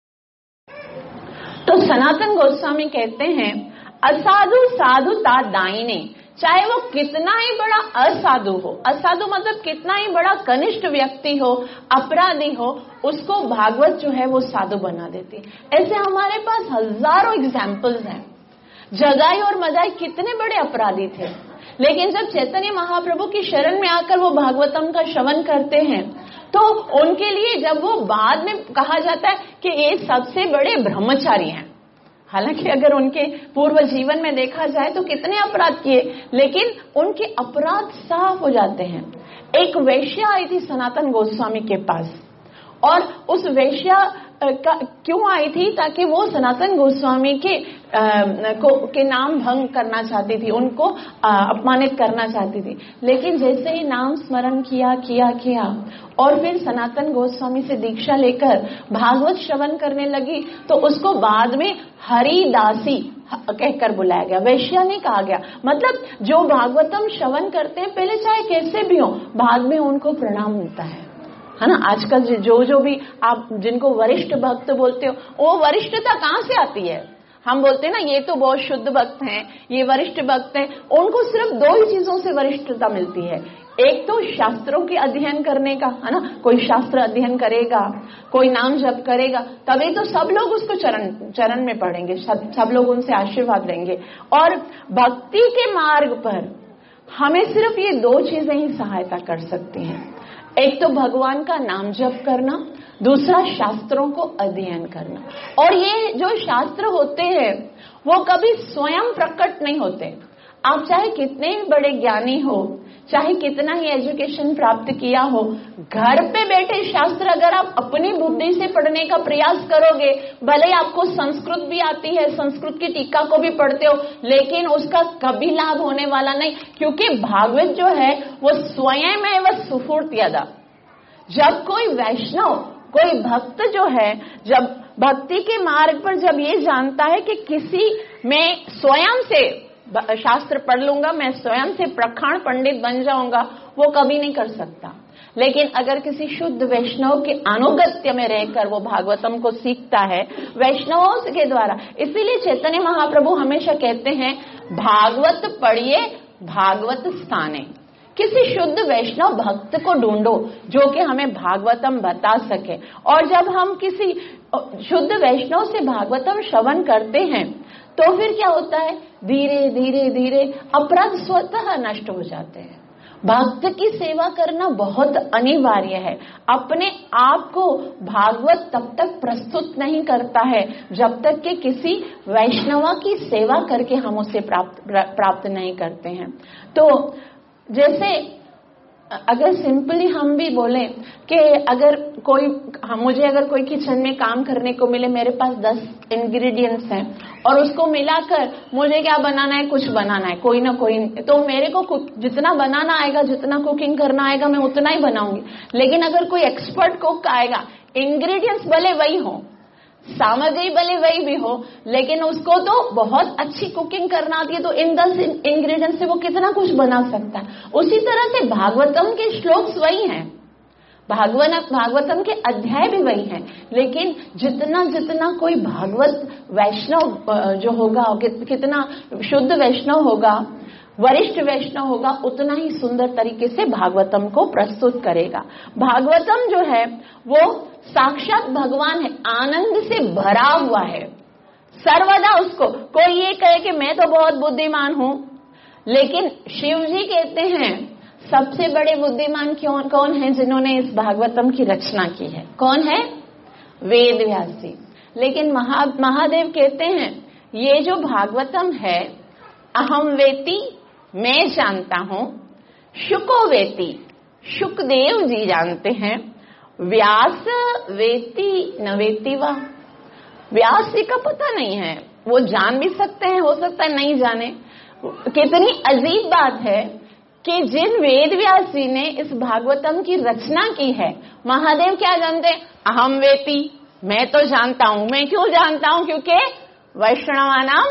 तो सनातन गोस्वामी कहते हैं असाधु साधु ता दाइने, चाहे वो कितना ही बड़ा असाधु हो, असाधु मतलब कितना ही बड़ा कनिष्ठ व्यक्ति हो, अपराधी हो, उसको भागवत जो है वो साधु बना देती है। ऐसे हमारे पास हजारों एग्जाम्पल्स हैं। जगाई और मदाई कितने बड़े अपराधी थे, लेकिन जब चैतन्य महाप्रभु की शरण में आकर वो भागवतम का श्रवण करते हैं तो उनके लिए, जब वो बाद में कहा जाता है कि ये सबसे बड़े ब्रह्मचारी हैं, हालांकि अगर उनके पूर्व जीवन में देखा जाए तो कितने अपराध किए, लेकिन उनके अपराध साफ हो जाते हैं। एक वेश्या आई थी सनातन गोस्वामी के पास, और उस वेश्या क्यों आई थी? ताकि वो सनातन गोस्वामी के नाम भंग करना चाहती थी, उनको अपमानित करना चाहती थी। लेकिन जैसे ही नाम स्मरण किया और फिर सनातन गोस्वामी से दीक्षा लेकर भागवत श्रवण करने लगी, तो उसको बाद में हरिदासी कहकर बुलाया गया, वैश्या नहीं कहा गया। मतलब जो भागवतम श्रवण करते हैं, पहले चाहे कैसे भी हो, बाद में उनको प्रणाम मिलता है ना। आजकल जो भी आप जिनको वरिष्ठ भक्त बोलते हो, वो वरिष्ठता कहाँ से आती है? हम बोलते हैं ना ये तो बहुत शुद्ध भक्त हैं, ये वरिष्ठ भक्त हैं। उनको सिर्फ 2 ही चीजों से वरिष्ठता मिलती है। एक तो शास्त्रों के अध्ययन करने का, है ना, कोई शास्त्र अध्ययन करेगा, कोई नाम जप करेगा, तभी तो सब लोग उसको चरण में पढ़ेंगे, सब लोग उनसे आशीर्वाद लेंगे। और भक्ति के मार्ग पर हमें सिर्फ ये 2 चीजें ही सहायता कर सकती हैं। एक तो भगवान का नाम जप करना, दूसरा शास्त्रों को अध्ययन करना। और ये जो शास्त्र होते हैं वो कभी स्वयं प्रकट नहीं होते। आप चाहे कितने बड़े ज्ञानी हो, चाहे कितना ही एजुकेशन प्राप्त किया हो, घर पे बैठे शास्त्र अगर आप अपनी बुद्धि से पढ़ने का प्रयास करोगे, भले आपको संस्कृत भी आती है, संस्कृत की टीका को भी पढ़ते हो, लेकिन उसका कभी लाभ होने वाला नहीं। क्योंकि भागवत जो है वो स्वयं है वह सुफूर्त्यदा। जब कोई वैष्णव, कोई भक्त जो है, जब भक्ति के मार्ग पर जब ये जानता है कि किसी में स्वयं से शास्त्र पढ़ लूंगा, मैं स्वयं से प्रखाण पंडित बन जाऊंगा, वो कभी नहीं कर सकता। लेकिन अगर किसी शुद्ध वैष्णव के अनुगत्य में रहकर वो भागवतम को सीखता है, वैष्णवों के द्वारा, इसीलिए चैतन्य महाप्रभु हमेशा कहते हैं भागवत पढ़िए भागवत स्थाने। किसी शुद्ध वैष्णव भक्त को ढूंढो जो कि हमें भागवतम बता सके। और जब हम किसी शुद्ध वैष्णव से भागवतम श्रवण करते हैं तो फिर क्या होता है, धीरे धीरे धीरे अपराध स्वतः नष्ट हो जाते हैं। भक्त की सेवा करना बहुत अनिवार्य है। अपने आप को भागवत तब तक प्रस्तुत नहीं करता है जब तक कि किसी वैष्णवा की सेवा करके हम उसे प्राप्त नहीं करते हैं। तो जैसे अगर सिंपली हम भी बोले कि अगर मुझे अगर कोई किचन में काम करने को मिले, मेरे पास 10 इंग्रेडिएंट्स हैं और उसको मिलाकर मुझे क्या बनाना है, कुछ बनाना है, कोई ना कोई, तो मेरे को जितना बनाना आएगा, जितना कुकिंग करना आएगा, मैं उतना ही बनाऊंगी। लेकिन अगर कोई एक्सपर्ट कुक आएगा, इंग्रेडिएंट्स भले वही हो, सामग्री भले वही भी हो, लेकिन उसको तो बहुत अच्छी कुकिंग करना आती है, तो इन 10 इंग्रेडिएंट्स से वो कितना कुछ बना सकता है। उसी तरह से भागवतम के श्लोक्स वही हैं, भागवतम के अध्याय भी वही हैं, लेकिन जितना जितना कोई भागवत वैष्णव जो होगा, कितना शुद्ध वैष्णव होगा, वरिष्ठ वैष्णव होगा, उतना ही सुंदर तरीके से भागवतम को प्रस्तुत करेगा। भागवतम जो है वो साक्षात भगवान है, आनंद से भरा हुआ है सर्वदा। उसको कोई ये कहे कि मैं तो बहुत बुद्धिमान हूं, लेकिन शिव जी कहते हैं सबसे बड़े बुद्धिमान कौन है, जिन्होंने इस भागवतम की रचना की है? कौन है? वेद व्यास जी। लेकिन महादेव कहते हैं ये जो भागवतम है, अहम वेति, मैं जानता हूं, शुको वेति, शुकदेव जी जानते हैं, व्यास वेति न वेति वा, व्यास जी का पता नहीं है, वो जान भी सकते हैं, हो सकता है नहीं जाने। कितनी अजीब बात है कि जिन वेद व्यास जी ने इस भागवतम की रचना की है, महादेव क्या जानते हैं? अहम वेति, मैं तो जानता हूं। मैं क्यों जानता हूं? क्योंकि वैष्णवानाम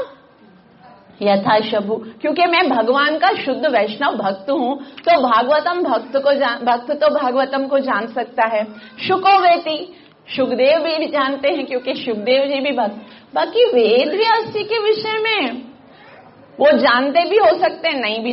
यथा शभु, क्योंकि मैं भगवान का शुद्ध वैष्णव भक्त हूं, तो भागवतम भक्त तो भागवतम को जान सकता है। शुको वेति, शुकदेव भी जानते हैं, क्योंकि शुकदेव जी भी भक्त। बाकी वेद व्यास जी के विषय में वो जानते भी हो सकते हैं, नहीं भी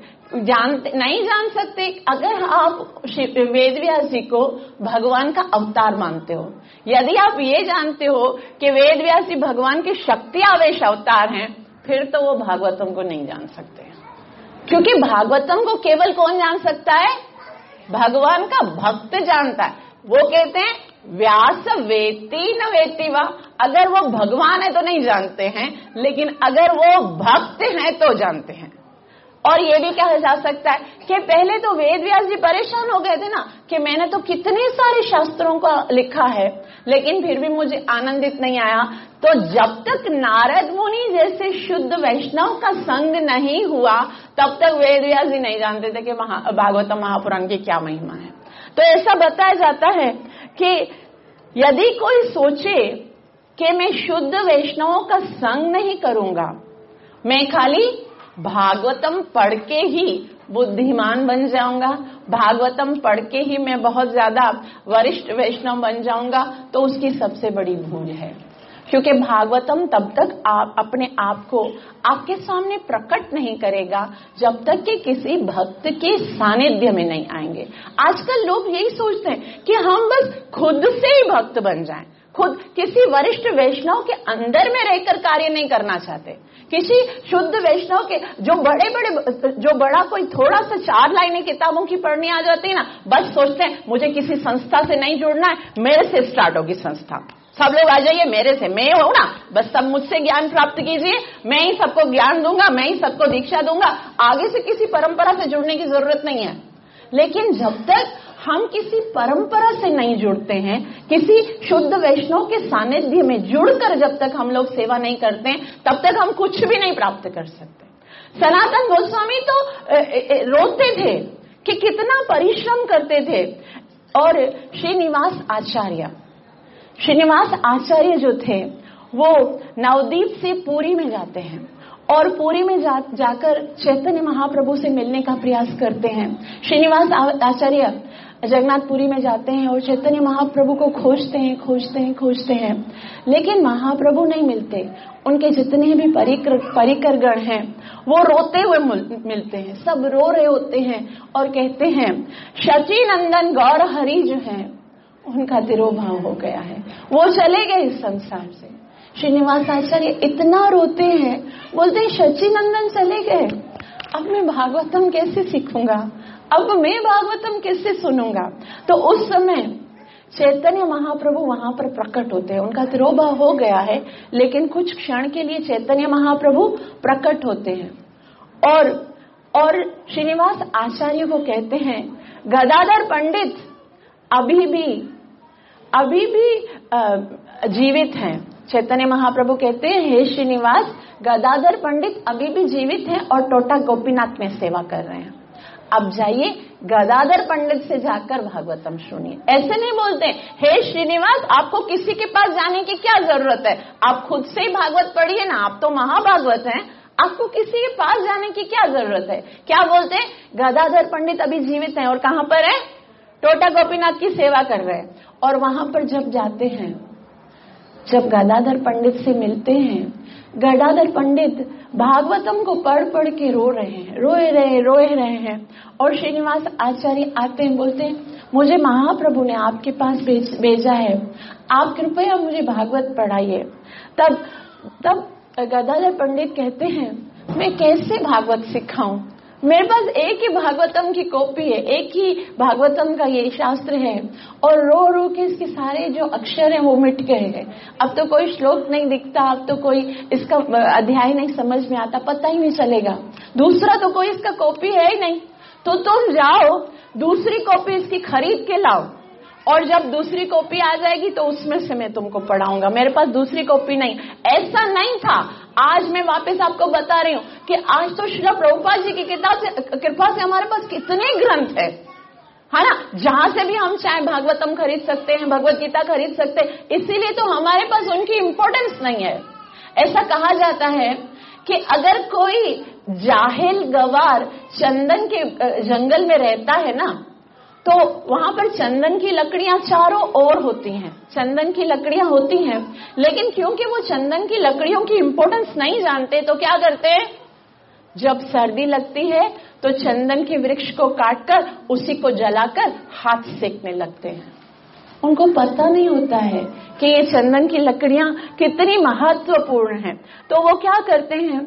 नहीं जान सकते। अगर आप वेद व्यास जी को भगवान का अवतार मानते हो, यदि आप ये जानते हो कि वेद व्यास जी भगवान के शक्ति आवेश अवतार हैं, फिर तो वो भागवतम को नहीं जान सकते, क्योंकि भागवतम को केवल कौन जान सकता है? भगवान का भक्त जानता है। वो कहते हैं व्यास वेति न वेति वा, अगर वो भगवान है तो नहीं जानते हैं, लेकिन अगर वो भक्त हैं तो जानते हैं। और ये भी कहा जा सकता है कि पहले तो वेद व्यास जी परेशान हो गए थे ना, कि मैंने तो कितने सारे शास्त्रों का लिखा है, लेकिन फिर भी मुझे आनंदित नहीं आया। तो जब तक नारद मुनि जैसे शुद्ध वैष्णव का संग नहीं हुआ, तब तक वेद व्यास जी नहीं जानते थे कि भागवतम महापुराण की क्या महिमा है। तो ऐसा बताया जाता है कि यदि कोई सोचे कि मैं शुद्ध वैष्णवों का संग नहीं करूंगा, मैं खाली भागवतम पढ़ के ही बुद्धिमान बन जाऊंगा, भागवतम पढ़ के ही मैं बहुत ज्यादा वरिष्ठ वैष्णव बन जाऊंगा, तो उसकी सबसे बड़ी भूल है। क्योंकि भागवतम तब तक आप अपने आप को आपके सामने प्रकट नहीं करेगा जब तक कि किसी भक्त के सानिध्य में नहीं आएंगे। आजकल लोग यही सोचते हैं कि हम बस खुद से ही भक्त बन जाएं, खुद किसी वरिष्ठ वैष्णव के अंदर में रहकर कार्य नहीं करना चाहते। किसी शुद्ध वैष्णव के जो बड़ा कोई थोड़ा सा 4 लाइनें किताबों की पढ़नी आ जाती है ना, बस सोचते हैं मुझे किसी संस्था से नहीं जुड़ना है, मेरे से स्टार्ट होगी संस्था, सब लोग आ जाइए मेरे से, मैं हूं ना, बस सब मुझसे ज्ञान प्राप्त कीजिए, मैं ही सबको ज्ञान दूंगा, मैं ही सबको दीक्षा दूंगा, आगे से किसी परंपरा से जुड़ने की जरूरत नहीं है। लेकिन जब तक हम किसी परंपरा से नहीं जुड़ते हैं, किसी शुद्ध वैष्णव के सानिध्य में जुड़कर जब तक हम लोग सेवा नहीं करते हैं, तब तक हम कुछ भी नहीं प्राप्त कर सकते। सनातन गोस्वामी तो रोते थे कि कितना परिश्रम करते थे। और श्रीनिवास आचार्य जो थे, वो नवदीप से पुरी में जाते हैं और पुरी में जाकर चैतन्य महाप्रभु से मिलने का प्रयास करते हैं। श्रीनिवास आचार्य जगन्नाथपुरी में जाते हैं और चैतन्य महाप्रभु को खोजते हैं, लेकिन महाप्रभु नहीं मिलते। उनके जितने भी परिकर गण हैं वो रोते हुए मिलते हैं, सब रो रहे होते हैं और कहते हैं शची नंदन गौर हरि जो हैं उनका तिरोभाव हो गया है, वो चले गए इस संसार से। श्रीनिवास आचार्य इतना रोते हैं, बोलते हैं शची नंदन चले गए, अब मैं भागवतम कैसे सीखूंगा, अब मैं भागवतम कैसे सुनूंगा। तो उस समय चैतन्य महाप्रभु वहां पर प्रकट होते हैं, उनका तिरोभाव हो गया है, लेकिन कुछ क्षण के लिए चैतन्य महाप्रभु प्रकट होते हैं और और श्रीनिवास आचार्य को कहते हैं गदाधर पंडित अभी भी जीवित हैं। चैतन्य महाप्रभु कहते हैं हे श्रीनिवास, गदाधर पंडित अभी भी जीवित हैं और टोटा गोपीनाथ में सेवा कर रहे हैं। अब जाइए गदाधर पंडित से जाकर भागवतम सुनिए। ऐसे नहीं बोलते हे श्रीनिवास, आपको किसी के पास जाने की क्या जरूरत है, आप खुद से ही भागवत पढ़िए ना, आप तो महाभागवत हैं, आपको किसी के पास जाने की क्या जरूरत है। क्या बोलते हैं, गदाधर पंडित अभी जीवित हैं और कहां पर है, टोटा गोपीनाथ की सेवा कर रहे हैं। और वहां पर जब जाते हैं, जब गदाधर पंडित से मिलते हैं, गदाधर पंडित भागवतम को पढ़ पढ़ के रो रहे हैं। और श्रीनिवास आचार्य आते हैं, बोलते हैं मुझे महाप्रभु ने आपके पास भेजा है, आप कृपया मुझे भागवत पढ़ाइए। तब गदाधर पंडित कहते हैं मैं कैसे भागवत सिखाऊं, मेरे पास एक ही भागवतम की कॉपी है, एक ही भागवतम का ये शास्त्र है और रो रो के इसके सारे जो अक्षर हैं वो मिट गए हैं। अब तो कोई श्लोक नहीं दिखता, अब तो कोई इसका अध्याय नहीं समझ में आता, पता ही नहीं चलेगा, दूसरा तो कोई इसका कॉपी है ही नहीं। तो तुम जाओ दूसरी कॉपी इसकी खरीद के लाओ और जब दूसरी कॉपी आ जाएगी तो उसमें से मैं तुमको पढ़ाऊंगा, मेरे पास दूसरी कॉपी नहीं। ऐसा नहीं था। आज मैं वापस आपको बता रही हूँ कि आज तो श्रील प्रभुपाद जी की कृपा से हमारे पास कितने ग्रंथ है ना, जहां से भी हम चाहे भागवतम खरीद सकते हैं, भगवत गीता खरीद सकते हैं। इसीलिए तो हमारे पास उनकी इंपॉर्टेंस नहीं है। ऐसा कहा जाता है कि अगर कोई जाहिल गवार चंदन के जंगल में रहता है ना, तो वहां पर चंदन की लकड़ियां चारों ओर होती हैं, चंदन की लकड़ियां होती हैं, लेकिन क्योंकि वो चंदन की लकड़ियों की इंपॉर्टेंस नहीं जानते तो क्या करते हैं, जब सर्दी लगती है तो चंदन के वृक्ष को काटकर उसी को जलाकर हाथ सेकने लगते हैं। उनको पता नहीं होता है कि ये चंदन की लकड़ियां कितनी महत्वपूर्ण हैं। तो वो क्या करते हैं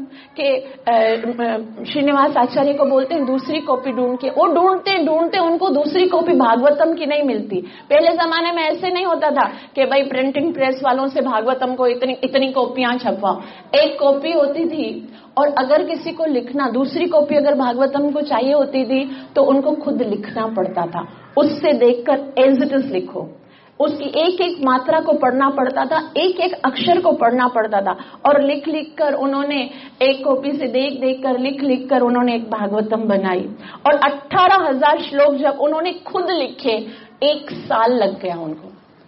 कि श्रीनिवास आचार्य को बोलते हैं दूसरी कॉपी ढूंढ के। वो ढूंढते उनको दूसरी कॉपी भागवतम की नहीं मिलती। पहले जमाने में ऐसे नहीं होता था कि भाई प्रिंटिंग प्रेस वालों से भागवतम को इतनी कॉपियां छपवाओ। एक कॉपी होती थी और अगर किसी को लिखना, दूसरी कॉपी अगर भागवतम को चाहिए होती थी तो उनको खुद लिखना पड़ता था। उससे देखकर एज इट इज लिखो, उसकी एक एक मात्रा को पढ़ना पड़ता था, एक एक अक्षर को पढ़ना पड़ता था। और लिख कर उन्होंने एक कॉपी से देख कर लिख कर उन्होंने एक भागवतम बनाई। और 18,000 श्लोक जब उन्होंने खुद लिखे, 1 साल लग गया उनको।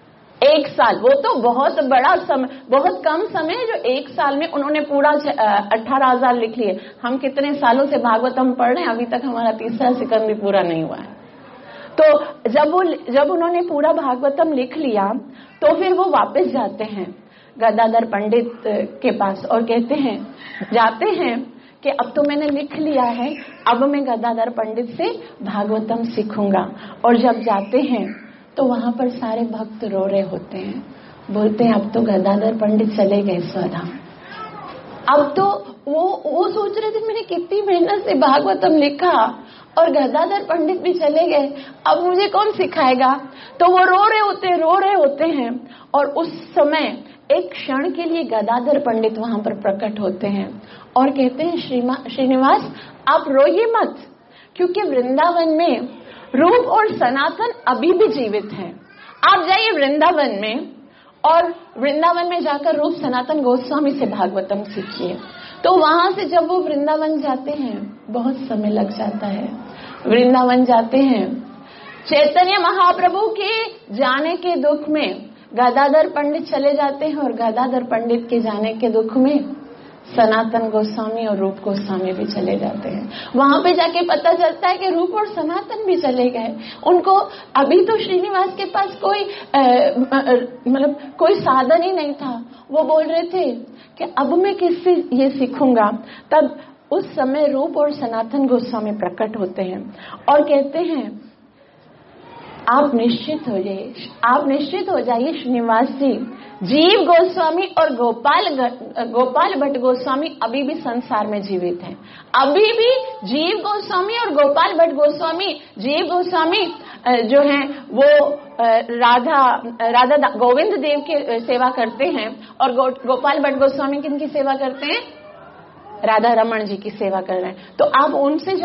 1 साल, वो तो बहुत बड़ा समय, बहुत कम समय जो 1 साल में उन्होंने पूरा 18,000 लिख लिए। हम कितने सालों से भागवतम पढ़ रहे हैं, अभी तक हमारा तीसरा सिकंद भी पूरा नहीं हुआ है। तो जब उन्होंने पूरा भागवतम लिख लिया तो फिर वो वापस जाते हैं गदाधर पंडित के पास और जाते हैं कि अब तो मैंने लिख लिया है, अब मैं गदाधर पंडित से भागवतम सीखूंगा। और जब जाते हैं तो वहां पर सारे भक्त रो रहे होते हैं, बोलते हैं अब तो गदाधर पंडित चले गए स्वधाम। अब तो वो सोच रहे थे मैंने कितनी मेहनत से भागवतम लिखा और गदाधर पंडित भी चले गए, अब मुझे कौन सिखाएगा। तो वो रो रहे होते हैं। और उस समय एक क्षण के लिए गदाधर पंडित वहां पर प्रकट होते हैं और कहते हैं श्रीनिवास आप रोइए मत, क्योंकि वृंदावन में रूप और सनातन अभी भी जीवित हैं। आप जाइए वृंदावन में और वृंदावन में जाकर रूप सनातन गोस्वामी से भागवतम सीखिए। तो वहां से जब वो वृंदावन जाते हैं, बहुत समय लग जाता है, वृंदावन जाते हैं, चैतन्य महाप्रभु के जाने के दुख में गदाधर पंडित चले जाते हैं और गदाधर पंडित के जाने के दुख में सनातन गोस्वामी और रूप गोस्वामी भी चले जाते हैं। वहां पे जाके पता चलता है कि रूप और सनातन भी चले गए। उनको अभी तो श्रीनिवास के पास कोई साधन ही नहीं था। वो बोल रहे थे कि अब मैं किससे ये सीखूंगा। तब उस समय रूप और सनातन गोस्वामी प्रकट होते हैं और कहते हैं आप निश्चित हो जाइए श्रीनिवास जी, जीव गोस्वामी और गोपाल भट्ट गोस्वामी अभी भी संसार में जीवित हैं। अभी भी जीव गोस्वामी और गोपाल भट्ट गोस्वामी, जीव गोस्वामी जो हैं वो राधा गोविंद देव की सेवा करते हैं और गोपाल भट्ट गोस्वामी किनकी सेवा करते हैं, राधा रमन जी की सेवा कर रहे हैं, तो आप उनसे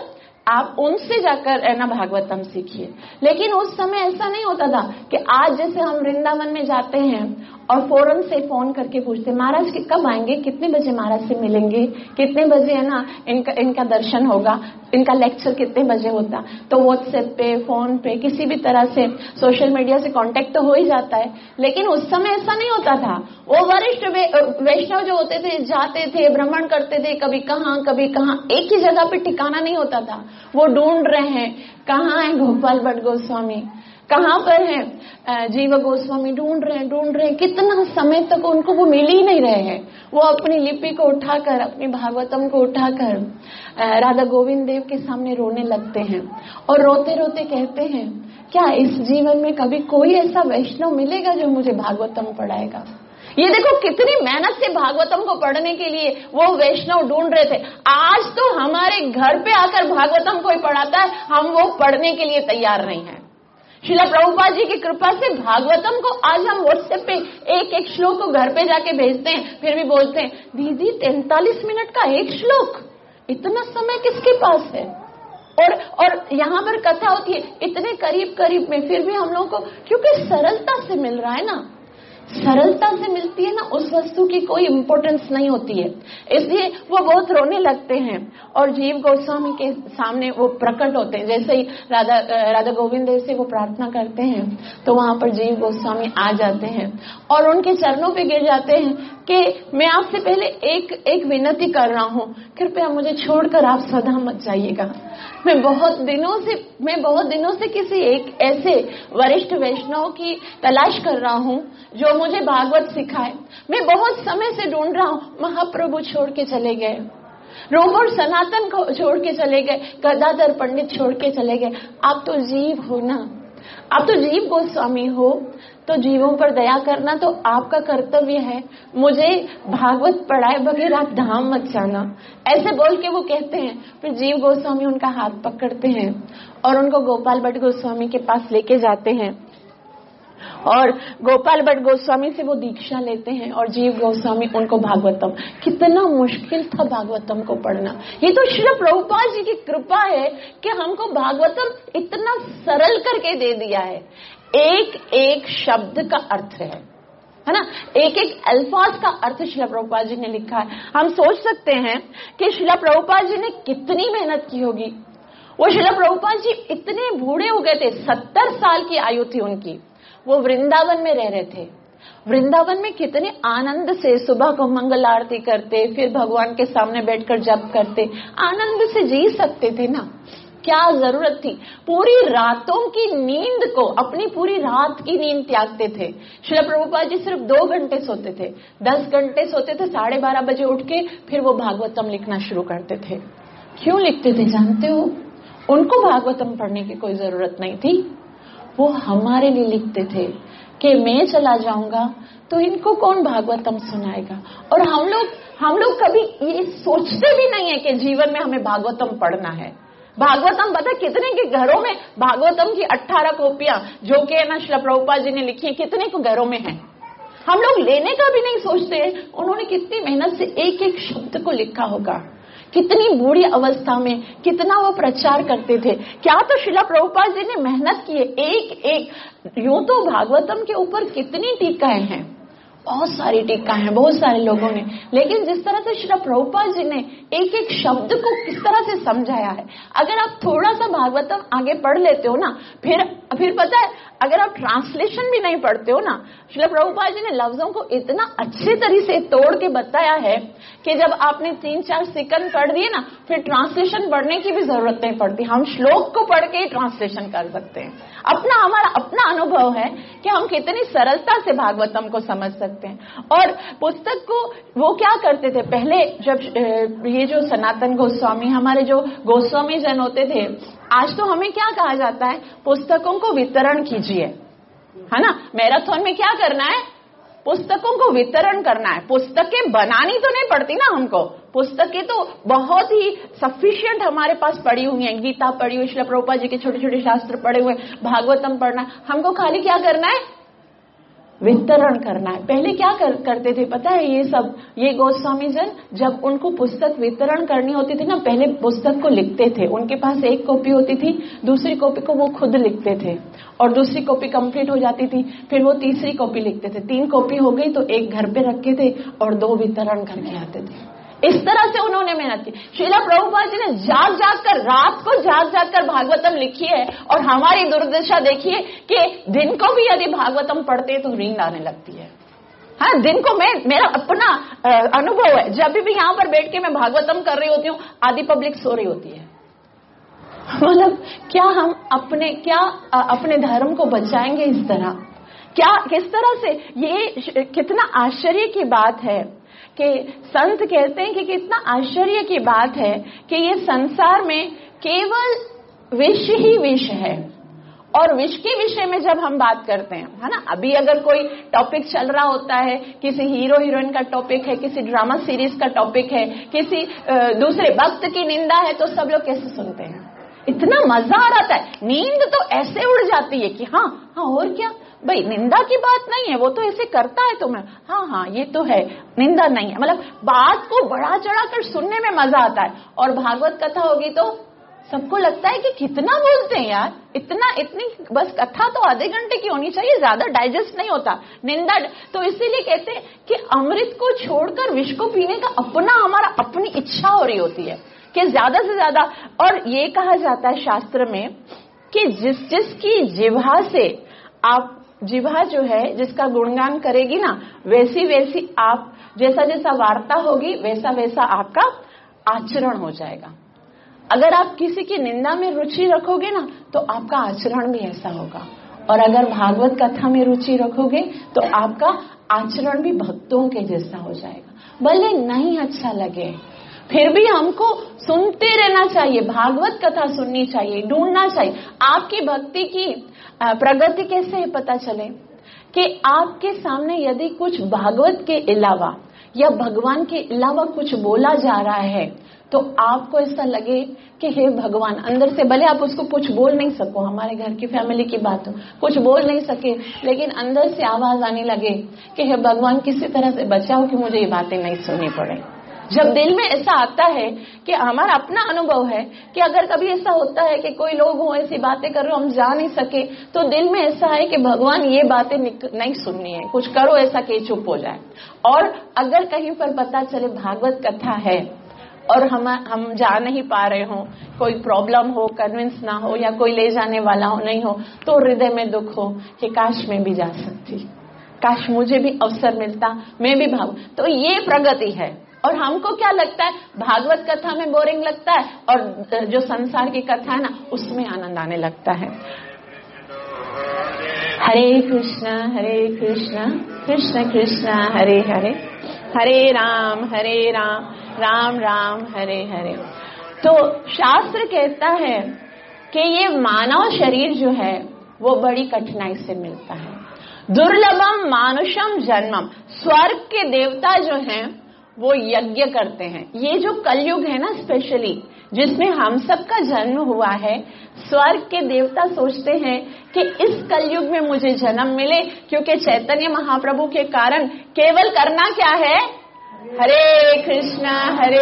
जाकर ना भागवतम सीखिए। लेकिन उस समय ऐसा नहीं होता था कि आज जैसे हम वृंदावन में जाते हैं और फौरन से फोन करके पूछते महाराज कब आएंगे, कितने बजे महाराज से मिलेंगे, कितने बजे है ना इनका दर्शन होगा, इनका लेक्चर कितने बजे होता। तो व्हाट्सएप पे, फोन पे, किसी भी तरह से सोशल मीडिया से कांटेक्ट तो हो ही जाता है। लेकिन उस समय ऐसा नहीं होता था। वो वरिष्ठ वैष्णव जो होते थे जाते थे, भ्रमण करते थे, कभी कहाँ, एक ही जगह पे ठिकाना नहीं होता था। वो ढूंढ रहे हैं कहाँ है गोपाल भट्ट गोस्वामी, कहाँ पर है जीव गोस्वामी, ढूंढ रहे हैं। कितना समय तक उनको वो मिल ही नहीं रहे हैं। वो अपनी लिपि को उठाकर, अपनी भागवतम को उठाकर राधा गोविंद देव के सामने रोने लगते हैं और रोते रोते कहते हैं क्या इस जीवन में कभी कोई ऐसा वैष्णव मिलेगा जो मुझे भागवतम पढ़ाएगा। ये देखो कितनी मेहनत से भागवतम को पढ़ने के लिए वो वैष्णव ढूंढ रहे थे। आज तो हमारे घर पे आकर भागवतम कोई पढ़ाता है, हम वो पढ़ने के लिए तैयार नहीं है। श्रीला प्रभुपाद जी की कृपा से भागवतम को आज हम व्हाट्सएप पे एक श्लोक को घर पे जाके भेजते हैं, फिर भी बोलते हैं दीदी 43 मिनट का एक श्लोक, इतना समय किसके पास है। और यहाँ पर कथा होती है इतने करीब में, फिर भी हम लोगों को क्योंकि सरलता से मिल रहा है ना, सरलता से मिलती है ना, उस वस्तु की कोई इंपॉर्टेंस नहीं होती है। इसलिए वो बहुत रोने लगते हैं और जीव गोस्वामी के सामने वो प्रकट होते हैं। जैसे ही राधा गोविंद देव से वो प्रार्थना करते हैं तो वहां पर जीव गोस्वामी आ जाते हैं और उनके चरणों पे गिर जाते हैं कि मैं आपसे पहले एक विनती कर रहा हूँ, कृपया मुझे छोड़कर आप सदा मत जाइएगा। मैं बहुत दिनों से किसी एक ऐसे वरिष्ठ वैष्णव की तलाश कर रहा हूँ जो मुझे भागवत सिखाए। मैं बहुत समय से ढूंढ रहा हूँ। महाप्रभु छोड़ के चले गए, रूप और सनातन को छोड़ के चले गए, गदाधर पंडित छोड़ के चले गए। आप तो जीव हो ना, आप तो जीव गोस्वामी हो, तो जीवों पर दया करना तो आपका कर्तव्य है। मुझे भागवत पढ़ाए बगैर आप धाम मत जाना, ऐसे बोल के वो कहते हैं। फिर जीव गोस्वामी उनका हाथ पकड़ते हैं और उनको गोपाल भट्ट गोस्वामी के पास लेके जाते हैं और गोपाल भट्ट गोस्वामी से वो दीक्षा लेते हैं और जीव गोस्वामी उनको भागवतम, कितना मुश्किल था भागवतम को पढ़ना। ये तो श्री प्रभुपाद जी की कृपा है कि हमको भागवतम इतना सरल करके दे दिया है। एक शब्द का अर्थ है ना, एक अल्फाज का अर्थ श्रीला प्रभुपाद जी ने लिखा है। हम सोच सकते हैं कि श्रीला प्रभुपाद जी ने कितनी मेहनत की होगी। वो श्रीला प्रभुपाद जी इतने बूढ़े हो गए थे, 70 साल की आयु थी उनकी। वो वृंदावन में रह रहे थे। वृंदावन में कितने आनंद से सुबह को मंगल आरती करते, फिर भगवान के सामने बैठकर जप करते, आनंद से जी सकते थे ना। क्या जरूरत थी पूरी रातों की नींद को, अपनी पूरी रात की नींद त्यागते थे। श्रील प्रभुपाद जी सिर्फ 2 घंटे सोते थे, 10 घंटे सोते थे, 12:30 बजे उठ के फिर वो भागवतम लिखना शुरू करते थे। क्यों लिखते थे जानते हो? उनको भागवतम पढ़ने की कोई जरूरत नहीं थी, वो हमारे लिए लिखते थे कि मैं चला जाऊंगा तो इनको कौन भागवतम सुनाएगा। और हम लोग कभी ये सोचते भी नहीं है कि जीवन में हमें भागवतम पढ़ना है। भागवतम पता कितने के घरों में भागवतम की 18 कॉपियां जो कि ना श्रील प्रभुपाद जी ने लिखी है, कितने को घरों में है। हम लोग लेने का भी नहीं सोचते। उन्होंने कितनी मेहनत से एक शब्द को लिखा होगा, कितनी बूढ़ी अवस्था में कितना वो प्रचार करते थे। क्या तो श्रील प्रभुपाद जी ने मेहनत की है। एक यूं तो भागवतम के ऊपर कितनी टीकाएं हैं, बहुत सारी टीका है बहुत सारे लोगों ने, लेकिन जिस तरह से श्री प्रभुपाद जी ने एक शब्द को किस तरह से समझाया है। अगर आप थोड़ा सा भागवतम आगे पढ़ लेते हो ना, फिर पता है अगर आप ट्रांसलेशन भी नहीं पढ़ते हो ना, श्री प्रभुपाद जी ने लफ्जों को इतना अच्छे तरीके से तोड़ के बताया है कि जब आपने 3-4 सेकंड पढ़ दिए ना, फिर ट्रांसलेशन पढ़ने की भी जरूरत नहीं पड़ती। हम श्लोक को पढ़ के ही ट्रांसलेशन कर सकते हैं। हमारा अपना अनुभव है कि हम कितनी सरलता से भागवतम को समझ सकते हैं। और पुस्तक को वो क्या करते थे पहले, जब ये जो सनातन गोस्वामी, हमारे जो गोस्वामी जन होते थे, आज तो हमें क्या कहा जाता है, पुस्तकों को वितरण कीजिए, है ना। मैराथन में क्या करना है, पुस्तकों को वितरण करना है। पुस्तकें बनानी तो नहीं पड़ती ना हमको, पुस्तकें तो बहुत ही सफिशिएंट हमारे पास पड़ी हुई हैं। गीता पढ़ी हुई, श्री प्रभुपाद जी के छोटे छोटे शास्त्र पढ़े हुए, भागवतम पढ़ना, हमको खाली क्या करना है, वितरण करना है। पहले क्या करते थे पता है? ये गोस्वामी जन जब उनको पुस्तक वितरण करनी होती थी ना, पहले पुस्तक को लिखते थे। उनके पास एक कॉपी होती थी, दूसरी कॉपी को वो खुद लिखते थे और दूसरी कॉपी कंप्लीट हो जाती थी, फिर वो तीसरी कॉपी लिखते थे। 3 कॉपी हो गई तो एक घर पे रखे थे और 2 वितरण करके आते थे। इस तरह से उन्होंने मेहनत की। श्रीला प्रभुपाद जी ने रात जाग कर भागवतम लिखी है और हमारी दुर्दशा देखिए कि दिन को भी यदि भागवतम पढ़ते तो नींद आने लगती है। हाँ, दिन को मेरा अपना अनुभव है, जब भी यहाँ पर बैठ के मैं भागवतम कर रही होती हूँ, आधी पब्लिक सो रही होती है। मतलब क्या हम अपने धर्म को बचाएंगे इस तरह? किस तरह से? ये कितना आश्चर्य की बात है कि संत कहते हैं कि कितना आश्चर्य की बात है कि ये संसार में केवल विष ही विष है। और विष के विषय में जब हम बात करते हैं, है ना, अभी अगर कोई टॉपिक चल रहा होता है, किसी हीरो हीरोइन का टॉपिक है, किसी ड्रामा सीरीज का टॉपिक है, किसी दूसरे भक्त की निंदा है, तो सब लोग कैसे सुनते हैं? इतना मजा आ रहा है, नींद तो ऐसे उड़ जाती है कि हाँ और क्या भाई, निंदा की बात नहीं है, वो तो ऐसे करता है तो मैं हाँ ये तो है, निंदा नहीं है। मतलब बात को बढ़ा चढ़ा कर सुनने में मजा आता है। और भागवत कथा होगी तो सबको लगता है कि कितना बोलते हैं यार, इतनी बस कथा तो आधे घंटे की होनी चाहिए, ज्यादा डाइजेस्ट नहीं होता। निंदा तो इसीलिए कहते हैं कि अमृत को छोड़कर विष को पीने का हमारा अपनी इच्छा हो रही होती है कि ज्यादा से ज्यादा। और ये कहा जाता है शास्त्र में कि जिसकी जिह्वा से आप, जिह्वा जो है जिसका गुणगान करेगी ना, वैसी आप जैसा वार्ता होगी वैसा आपका आचरण हो जाएगा। अगर आप किसी की निंदा में रुचि रखोगे ना तो आपका आचरण भी ऐसा होगा, और अगर भागवत कथा में रुचि रखोगे तो आपका आचरण भी भक्तों के जैसा हो जाएगा। भले नहीं अच्छा लगे फिर भी हमको सुनते रहना चाहिए, भागवत कथा सुननी चाहिए, ढूंढना चाहिए। आपकी भक्ति की प्रगति कैसे पता चले कि आपके सामने यदि कुछ भागवत के अलावा या भगवान के अलावा कुछ बोला जा रहा है तो आपको ऐसा लगे कि हे भगवान, अंदर से भले आप उसको कुछ बोल नहीं सको, हमारे घर की फैमिली की बात हो, कुछ बोल नहीं सके, लेकिन अंदर से आवाज आने लगे कि हे भगवान किसी तरह से बचाओ कि मुझे ये बातें नहीं सुननी पड़े। जब दिल में ऐसा आता है कि हमारा अपना अनुभव है कि अगर कभी ऐसा होता है कि कोई लोग हो ऐसी बातें कर रहे हो, हम जा नहीं सके, तो दिल में ऐसा है कि भगवान ये बातें नहीं सुननी है, कुछ करो ऐसा कि चुप हो जाए। और अगर कहीं पर पता चले भागवत कथा है और हम जा नहीं पा रहे हो, कोई प्रॉब्लम हो, कन्विंस ना हो, या कोई ले जाने वाला हो नहीं हो, तो हृदय में दुख हो कि काश मैं भी जा सकती, काश मुझे भी अवसर मिलता, मैं भी भाग। तो ये प्रगति है। और हमको क्या लगता है, भागवत कथा में बोरिंग लगता है और जो संसार की कथा है ना उसमें आनंद आने लगता है। हरे कृष्णा कृष्ण कृष्ण हरे हरे, हरे राम राम राम हरे हरे। तो शास्त्र कहता है कि ये मानव शरीर जो है वो बड़ी कठिनाई से मिलता है। दुर्लभम मानुषम जन्मम, स्वर्ग के देवता जो हैं वो यज्ञ करते हैं। ये जो कलयुग है ना स्पेशली, जिसमें हम सबका जन्म हुआ है, स्वर्ग के देवता सोचते हैं कि इस कलयुग में मुझे जन्म मिले, क्योंकि चैतन्य महाप्रभु के कारण केवल करना क्या है, हरे कृष्णा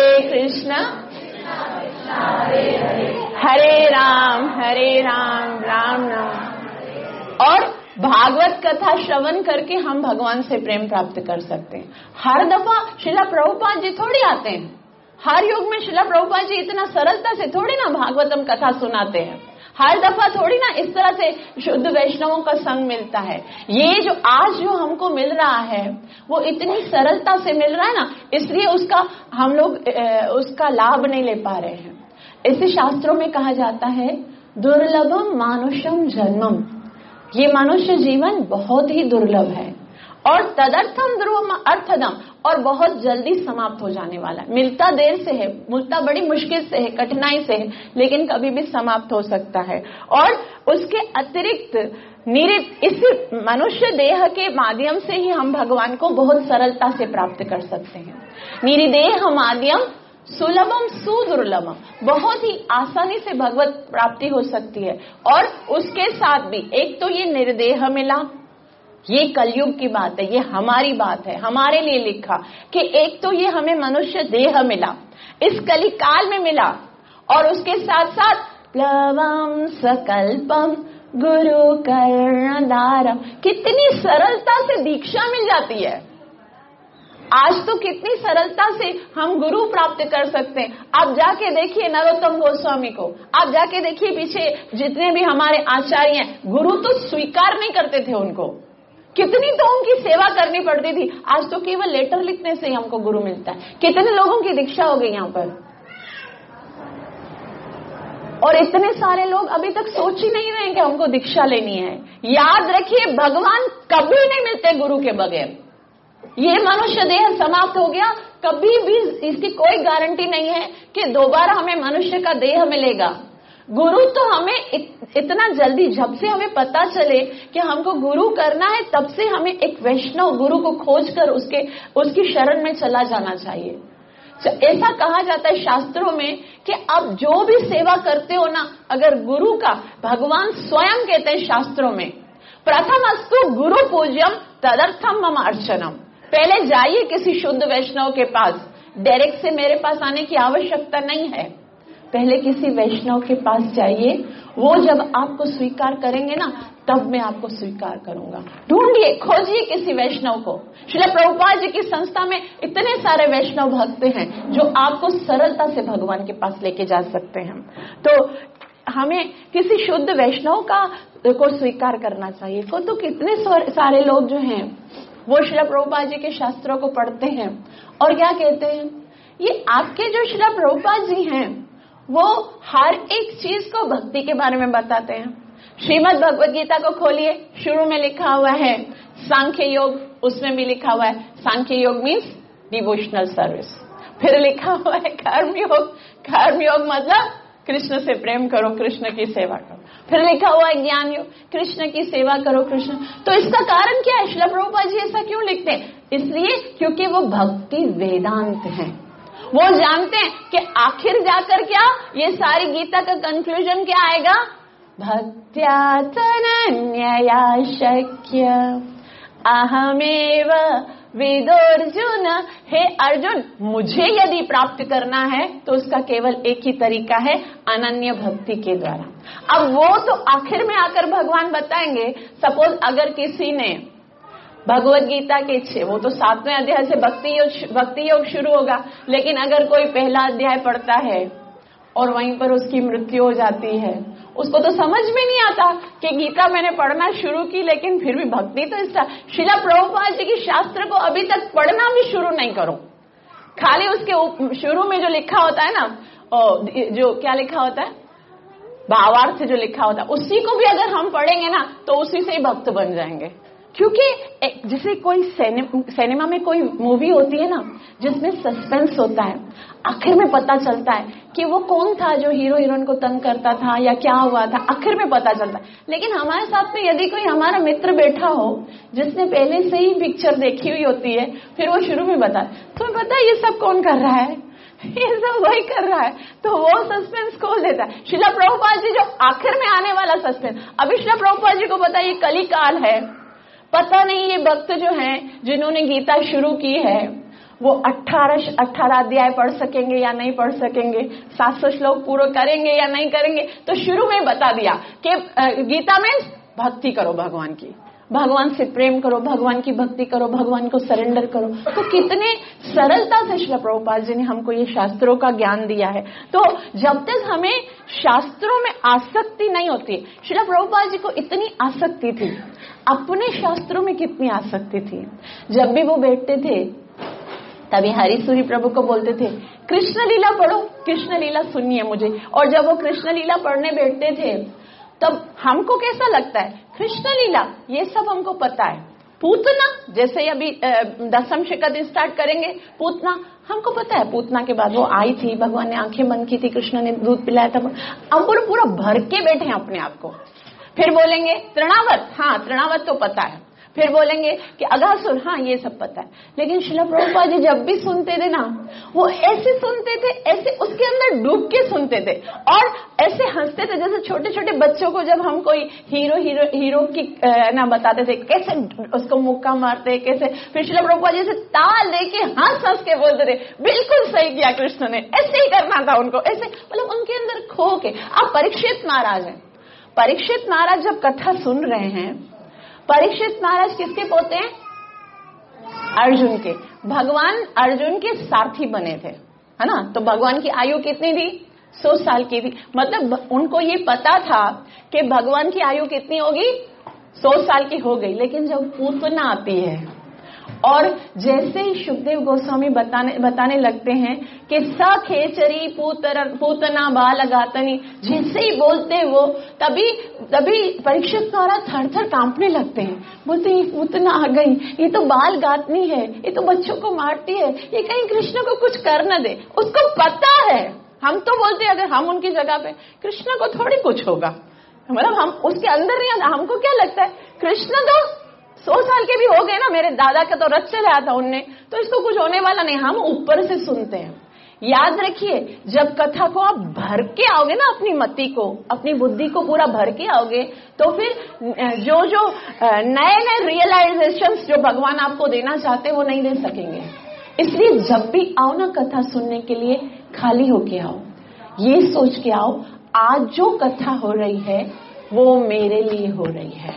हरे राम राम राम। और भागवत कथा श्रवण करके हम भगवान से प्रेम प्राप्त कर सकते हैं। हर दफा श्रीला प्रभुपाद जी थोड़ी आते हैं, हर युग में श्रीला प्रभुपाद जी इतना सरलता से थोड़ी ना भागवतम कथा सुनाते हैं, हर दफा थोड़ी ना इस तरह से शुद्ध वैष्णवों का संग मिलता है। ये जो आज जो हमको मिल रहा है वो इतनी सरलता से मिल रहा है ना, इसलिए उसका हम लोग उसका लाभ नहीं ले पा रहे हैं। इसे शास्त्रों में कहा जाता है दुर्लभम मानुषम जन्मम, ये मनुष्य जीवन बहुत ही दुर्लभ है, और तदर्थम ध्रुवम अर्थदम, और बहुत जल्दी समाप्त हो जाने वाला है। मिलता देर से है, मिलता बड़ी मुश्किल से है, कठिनाई से है, लेकिन कभी भी समाप्त हो सकता है। और उसके अतिरिक्त इस मनुष्य देह के माध्यम से ही हम भगवान को बहुत सरलता से प्राप्त कर सकते हैं। निरिदेह माध्यम सुलभम सुदुर्लभम, बहुत ही आसानी से भगवत प्राप्ति हो सकती है। और उसके साथ भी एक तो ये निर्देह मिला, ये कलयुग की बात है, ये हमारी बात है, हमारे लिए लिखा कि एक तो ये हमें मनुष्य देह मिला, इस कलिकाल में मिला, और उसके साथ साथ प्लवम सकल्पम गुरु कर्णधारम, कितनी सरलता से दीक्षा मिल जाती है। आज तो कितनी सरलता से हम गुरु प्राप्त कर सकते हैं। आप जाके देखिए नरोत्तम गोस्वामी को, आप जाके देखिए पीछे जितने भी हमारे आचार्य हैं, गुरु तो स्वीकार नहीं करते थे उनको, कितनी तो उनकी सेवा करनी पड़ती थी। आज तो केवल लेटर लिखने से ही हमको गुरु मिलता है। कितने लोगों की दीक्षा हो गई यहाँ पर, और इतने सारे लोग अभी तक सोच ही नहीं रहे कि हमको दीक्षा लेनी है। याद रखिए, भगवान कभी नहीं मिलते गुरु के बगैर। ये मनुष्य देह समाप्त हो गया, कभी भी इसकी कोई गारंटी नहीं है कि दोबारा हमें मनुष्य का देह मिलेगा। गुरु तो हमें इतना जल्दी, जब से हमें पता चले कि हमको गुरु करना है, तब से हमें एक वैष्णव गुरु को खोजकर उसकी शरण में चला जाना चाहिए। ऐसा कहा जाता है शास्त्रों में कि आप जो भी सेवा करते हो ना, अगर गुरु का, भगवान स्वयं कहते हैं शास्त्रों में, प्रथमस्तु गुरु पूज्यम तदर्थम मम अर्चनम। पहले जाइए किसी शुद्ध वैष्णव के पास, डायरेक्ट से मेरे पास आने की आवश्यकता नहीं है। पहले किसी वैष्णव के पास जाइए, वो जब आपको स्वीकार करेंगे ना, तब मैं आपको स्वीकार करूंगा। ढूंढिए, खोजिए किसी वैष्णव को। श्रील प्रभुपाद जी की संस्था में इतने सारे वैष्णव भक्त हैं जो आपको सरलता से भगवान के पास लेके जा सकते हैं। तो हमें किसी शुद्ध वैष्णव को स्वीकार करना चाहिए। तो कितने सारे लोग जो हैं वो श्रील प्रभुपाद जी के शास्त्रों को पढ़ते हैं और क्या कहते हैं, ये आपके जो श्रील प्रभुपाद जी हैं वो हर एक चीज को भक्ति के बारे में बताते हैं। श्रीमद् भगवद गीता को खोलिए, शुरू में लिखा हुआ है सांख्य योग, उसमें भी लिखा हुआ है सांख्य योग मीन्स डिवोशनल सर्विस। फिर लिखा हुआ है कर्म योग, कर्म योग मतलब कृष्ण से प्रेम करो, कृष्ण की सेवा करो। फिर लिखा हुआ है ज्ञान योग, कृष्ण की सेवा करो, कृष्ण। तो इसका कारण क्या है, श्रील प्रभुपाद जी ऐसा क्यों लिखते हैं? इसलिए क्योंकि वो भक्ति वेदांत हैं। वो जानते हैं कि आखिर जाकर क्या, ये सारी गीता का कंक्लूजन क्या आएगा, भक्त्या तनन्यया शक्य अहमेव वेदोर्जुन। हे अर्जुन, मुझे यदि प्राप्त करना है तो उसका केवल एक ही तरीका है, अनन्य भक्ति के द्वारा। अब वो तो आखिर में आकर भगवान बताएंगे। सपोज अगर किसी ने भगवद गीता के वो तो 7वें अध्याय से भक्ति योग शुरू होगा, लेकिन अगर कोई पहला अध्याय पढ़ता है और वहीं पर उसकी मृत्यु हो जाती है, उसको तो समझ में नहीं आता कि गीता मैंने पढ़ना शुरू की लेकिन फिर भी भक्ति तो इसका। श्रील प्रभुपाद जी की शास्त्र को अभी तक पढ़ना भी शुरू नहीं करो, खाली उसके शुरू में जो लिखा होता है ना, जो क्या लिखा होता है, भावार्थ जो लिखा होता है, उसी को भी अगर हम पढ़ेंगे ना तो उसी से ही भक्त बन जाएंगे। क्योंकि जैसे कोई सिनेमा में कोई मूवी होती है ना जिसमें सस्पेंस होता है, आखिर में पता चलता है कि वो कौन था जो हीरो हीरोइन को तंग करता था या क्या हुआ था, आखिर में पता चलता है। लेकिन हमारे साथ में यदि कोई हमारा मित्र बैठा हो जिसने पहले से ही पिक्चर देखी हुई होती है, फिर वो शुरू में बताए, तुम्हें पता है ये सब कौन कर रहा है, ये सब वही कर रहा है, तो वो सस्पेंस खोल देता है। श्रील प्रभुपाद जी जो आखिर में आने वाला सस्पेंस, अभी श्रील प्रभुपाद जी को पता है ये कली काल है, पता नहीं ये भक्त जो हैं जिन्होंने गीता शुरू की है वो 18 अध्याय पढ़ सकेंगे या नहीं पढ़ सकेंगे, 700 श्लोक पूरे करेंगे या नहीं करेंगे। तो शुरू में बता दिया कि गीता में भक्ति करो भगवान की, भगवान से प्रेम करो, भगवान की भक्ति करो, भगवान को सरेंडर करो। तो कितने सरलता से श्रील प्रभुपाद जी ने हमको ये शास्त्रों का ज्ञान दिया है। तो जब तक हमें शास्त्रों में आसक्ति नहीं होती, श्रील प्रभुपाद जी को इतनी आसक्ति थी, अपने शास्त्रों में कितनी आसक्ति थी। जब भी वो बैठते थे तभी हरिसूरी प्रभु को बोलते थे कृष्ण लीला पढ़ो, कृष्ण लीला सुनिए मुझे। और जब वो कृष्ण लीला पढ़ने बैठते थे तब हमको कैसा लगता है, कृष्ण लीला ये सब हमको पता है, पूतना जैसे अभी दसम शिकत स्टार्ट करेंगे, पूतना हमको पता है, पूतना के बाद वो आई थी, भगवान ने आंखें बंद की थी, कृष्ण ने दूध पिलाया था। अब वो पूरा भर के बैठे हैं अपने आप को। फिर बोलेंगे तृणावत, हाँ तृणावत तो पता है, फिर बोलेंगे कि अगासुर, हाँ ये सब पता है। लेकिन श्रील प्रभुपाद जी जब भी सुनते थे ना, वो ऐसे सुनते थे, ऐसे उसके अंदर डूब के सुनते थे और ऐसे हंसते थे जैसे छोटे छोटे बच्चों को जब हम कोई हीरो की ना बताते थे, कैसे उसको मुक्का मारते, कैसे। फिर श्रील प्रभुपाद जी से ताल देके हंस के बोलते थे, बिल्कुल सही किया कृष्ण ने, ऐसे ही करना था उनको, ऐसे मतलब उनके अंदर खो के। आप परीक्षित महाराज हैं, परीक्षित महाराज जब कथा सुन रहे हैं, परीक्षित महाराज किसके पोते हैं? अर्जुन के। भगवान अर्जुन के सारथी बने थे, है ना। तो भगवान की आयु कितनी थी? 100 साल की थी। मतलब उनको ये पता था कि भगवान की आयु कितनी होगी? 100 साल की हो गई। लेकिन जब पूतना आती है और जैसे ही शुकदेव गोस्वामी बताने लगते हैं कि सखेचरी पूतना बाल गातनी, जैसे ही बोलते हैं वो, तभी परीक्षित महाराज थर-थर कांपने लगते हैं। बोलते हैं ये पूतना आ गई, ये तो बाल गातनी है, ये तो बच्चों को मारती है, ये कहीं कृष्ण को कुछ कर न दे। उसको पता है। हम तो बोलते हैं अगर हम उनकी जगह पे, कृष्ण को थोड़ी कुछ होगा, मतलब हम उसके अंदर नहीं आता। हमको क्या लगता है, कृष्ण तो 100 साल के भी हो गए ना, मेरे दादा का तो रथ चलाया था उनने, तो इसको कुछ होने वाला नहीं। हम ऊपर से सुनते हैं। याद रखिए, जब कथा को आप भर के आओगे ना, अपनी मति को, अपनी बुद्धि को पूरा भर के आओगे, तो फिर जो नए रियलाइजेशंस जो भगवान आपको देना चाहते हैं वो नहीं दे सकेंगे। इसलिए जब भी आओ ना कथा सुनने के लिए, खाली होके आओ, ये सोच के आओ आज जो कथा हो रही है वो मेरे लिए हो रही है।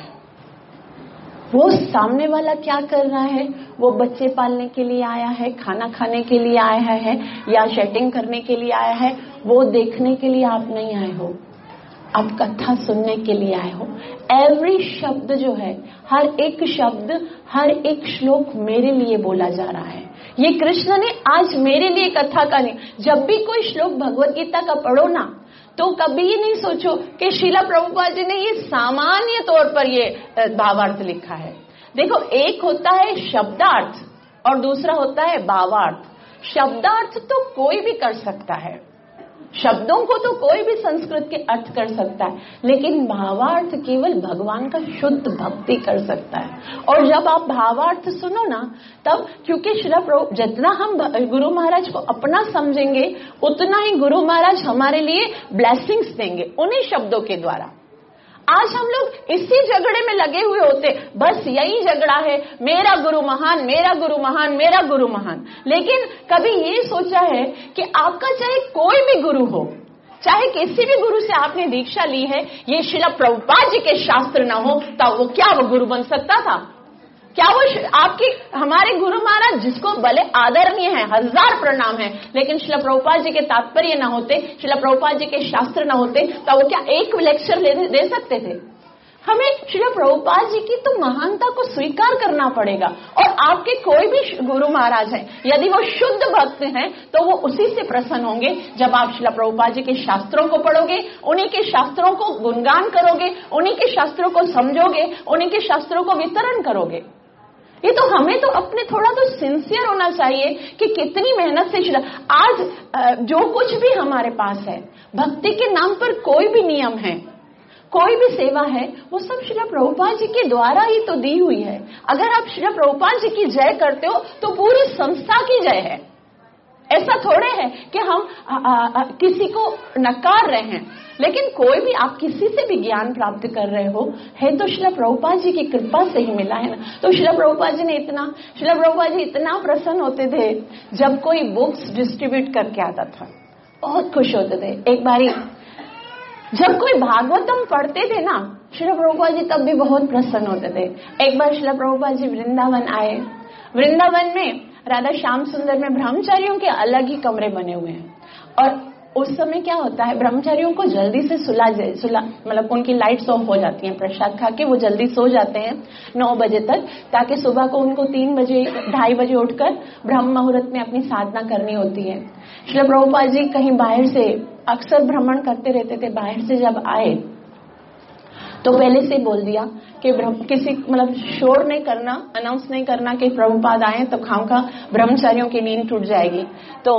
वो सामने वाला क्या कर रहा है, वो बच्चे पालने के लिए आया है, खाना खाने के लिए आया है, या सेटिंग करने के लिए आया है, वो देखने के लिए आप नहीं आए हो, आप कथा सुनने के लिए आए हो। एवरी शब्द जो है, हर एक शब्द, हर एक श्लोक मेरे लिए बोला जा रहा है। ये कृष्ण ने आज मेरे लिए कथा का नहीं। जब भी कोई श्लोक भगवत गीता का पढ़ो ना, तो कभी ये नहीं सोचो कि श्रीला प्रभुपाद जी ने ये सामान्य तौर पर ये भावार्थ लिखा है। देखो, एक होता है शब्दार्थ और दूसरा होता है भावार्थ। शब्दार्थ तो कोई भी कर सकता है, शब्दों को तो कोई भी संस्कृत के अर्थ कर सकता है, लेकिन भावार्थ केवल भगवान का शुद्ध भक्ति कर सकता है। और जब आप भावार्थ सुनो ना, तब क्योंकि जितना हम गुरु महाराज को अपना समझेंगे, उतना ही गुरु महाराज हमारे लिए ब्लेसिंग्स देंगे उन्हीं शब्दों के द्वारा। आज हम लोग इसी झगड़े में लगे हुए होते, बस यही झगड़ा है, मेरा गुरु महान, मेरा गुरु महान, मेरा गुरु महान। लेकिन कभी ये सोचा है कि आपका चाहे कोई भी गुरु हो, चाहे किसी भी गुरु से आपने दीक्षा ली है, ये श्रील प्रभुपाद जी के शास्त्र ना हो तो वो क्या वो गुरु बन सकता था? क्या वो आपकी हमारे गुरु महाराज, जिसको भले आदरणीय है, 1000 प्रणाम है, लेकिन श्रील प्रभुपाद जी के तात्पर्य न होते, श्रील प्रभुपाद जी के शास्त्र न होते, तो वो क्या एक लेक्चर दे सकते थे? हमें श्रील प्रभुपाद जी की तो महानता को स्वीकार करना पड़ेगा। और आपके कोई भी गुरु महाराज है, यदि वो शुद्ध भक्त हैं, तो वो उसी से प्रसन्न होंगे जब आप श्रील प्रभुपाद जी के शास्त्रों को पढ़ोगे, उन्हीं के शास्त्रों को गुणगान करोगे, उन्हीं के शास्त्रों को समझोगे, उन्हीं के शास्त्रों को वितरण करोगे। ये तो हमें तो अपने थोड़ा तो सिंसियर होना चाहिए कि कितनी मेहनत से आज जो कुछ भी हमारे पास है, भक्ति के नाम पर कोई भी नियम है, कोई भी सेवा है, वो सब श्रील प्रभुपाद जी के द्वारा ही तो दी हुई है। अगर आप श्रील प्रभुपाद जी की जय करते हो तो पूरी संस्था की जय है। ऐसा थोड़े है कि हम किसी को नकार रहे हैं। लेकिन कोई भी, आप किसी से भी ज्ञान प्राप्त कर रहे हो है तो श्रील प्रभुपाद जी की कृपा से ही मिला है ना। तो श्रील प्रभुपाद जी इतना प्रसन्न होते थे जब कोई बुक्स डिस्ट्रीब्यूट करके आता था, बहुत खुश होते थे। एक बारी जब कोई भागवतम पढ़ते थे ना, श्रील प्रभुपाद जी तब भी बहुत प्रसन्न होते थे। एक बार श्रील प्रभुपाद जी वृंदावन आए। वृंदावन में राधा श्याम सुंदर में ब्रह्मचारियों के अलग ही कमरे बने हुए हैं, और उस समय क्या होता है, ब्रह्मचारियों को जल्दी से सुला मतलब उनकी लाइट्स ऑफ हो जाती हैं, प्रसाद खा के वो जल्दी सो जाते हैं 9 बजे तक, ताकि सुबह को उनको 3 बजे 2:30 बजे उठकर ब्रह्म मुहूर्त में अपनी साधना करनी होती है। श्रील प्रभुपाद जी कहीं बाहर से अक्सर भ्रमण करते रहते थे। बाहर से जब आए तो पहले से बोल दिया कि किसी मतलब शोर नहीं करना, अनाउंस नहीं करना कि प्रभुपाद आए तो खामखा ब्रह्मचारियों की नींद टूट जाएगी। तो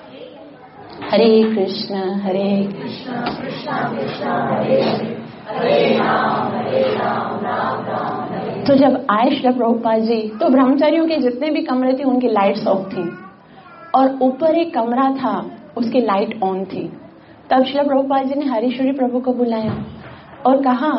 हरे कृष्ण कृष्ण कृष्ण हरे हरे, हरे राम राम राम हरे तो जब आए श्रील प्रभुपाद जी तो ब्रह्मचारियों के जितने भी कमरे थे उनकी लाइट्स ऑफ थी और ऊपर एक कमरा था उसकी लाइट ऑन थी। तब श्रील प्रभुपाद जी ने हरीश्वरी प्रभु को बुलाया और कहा,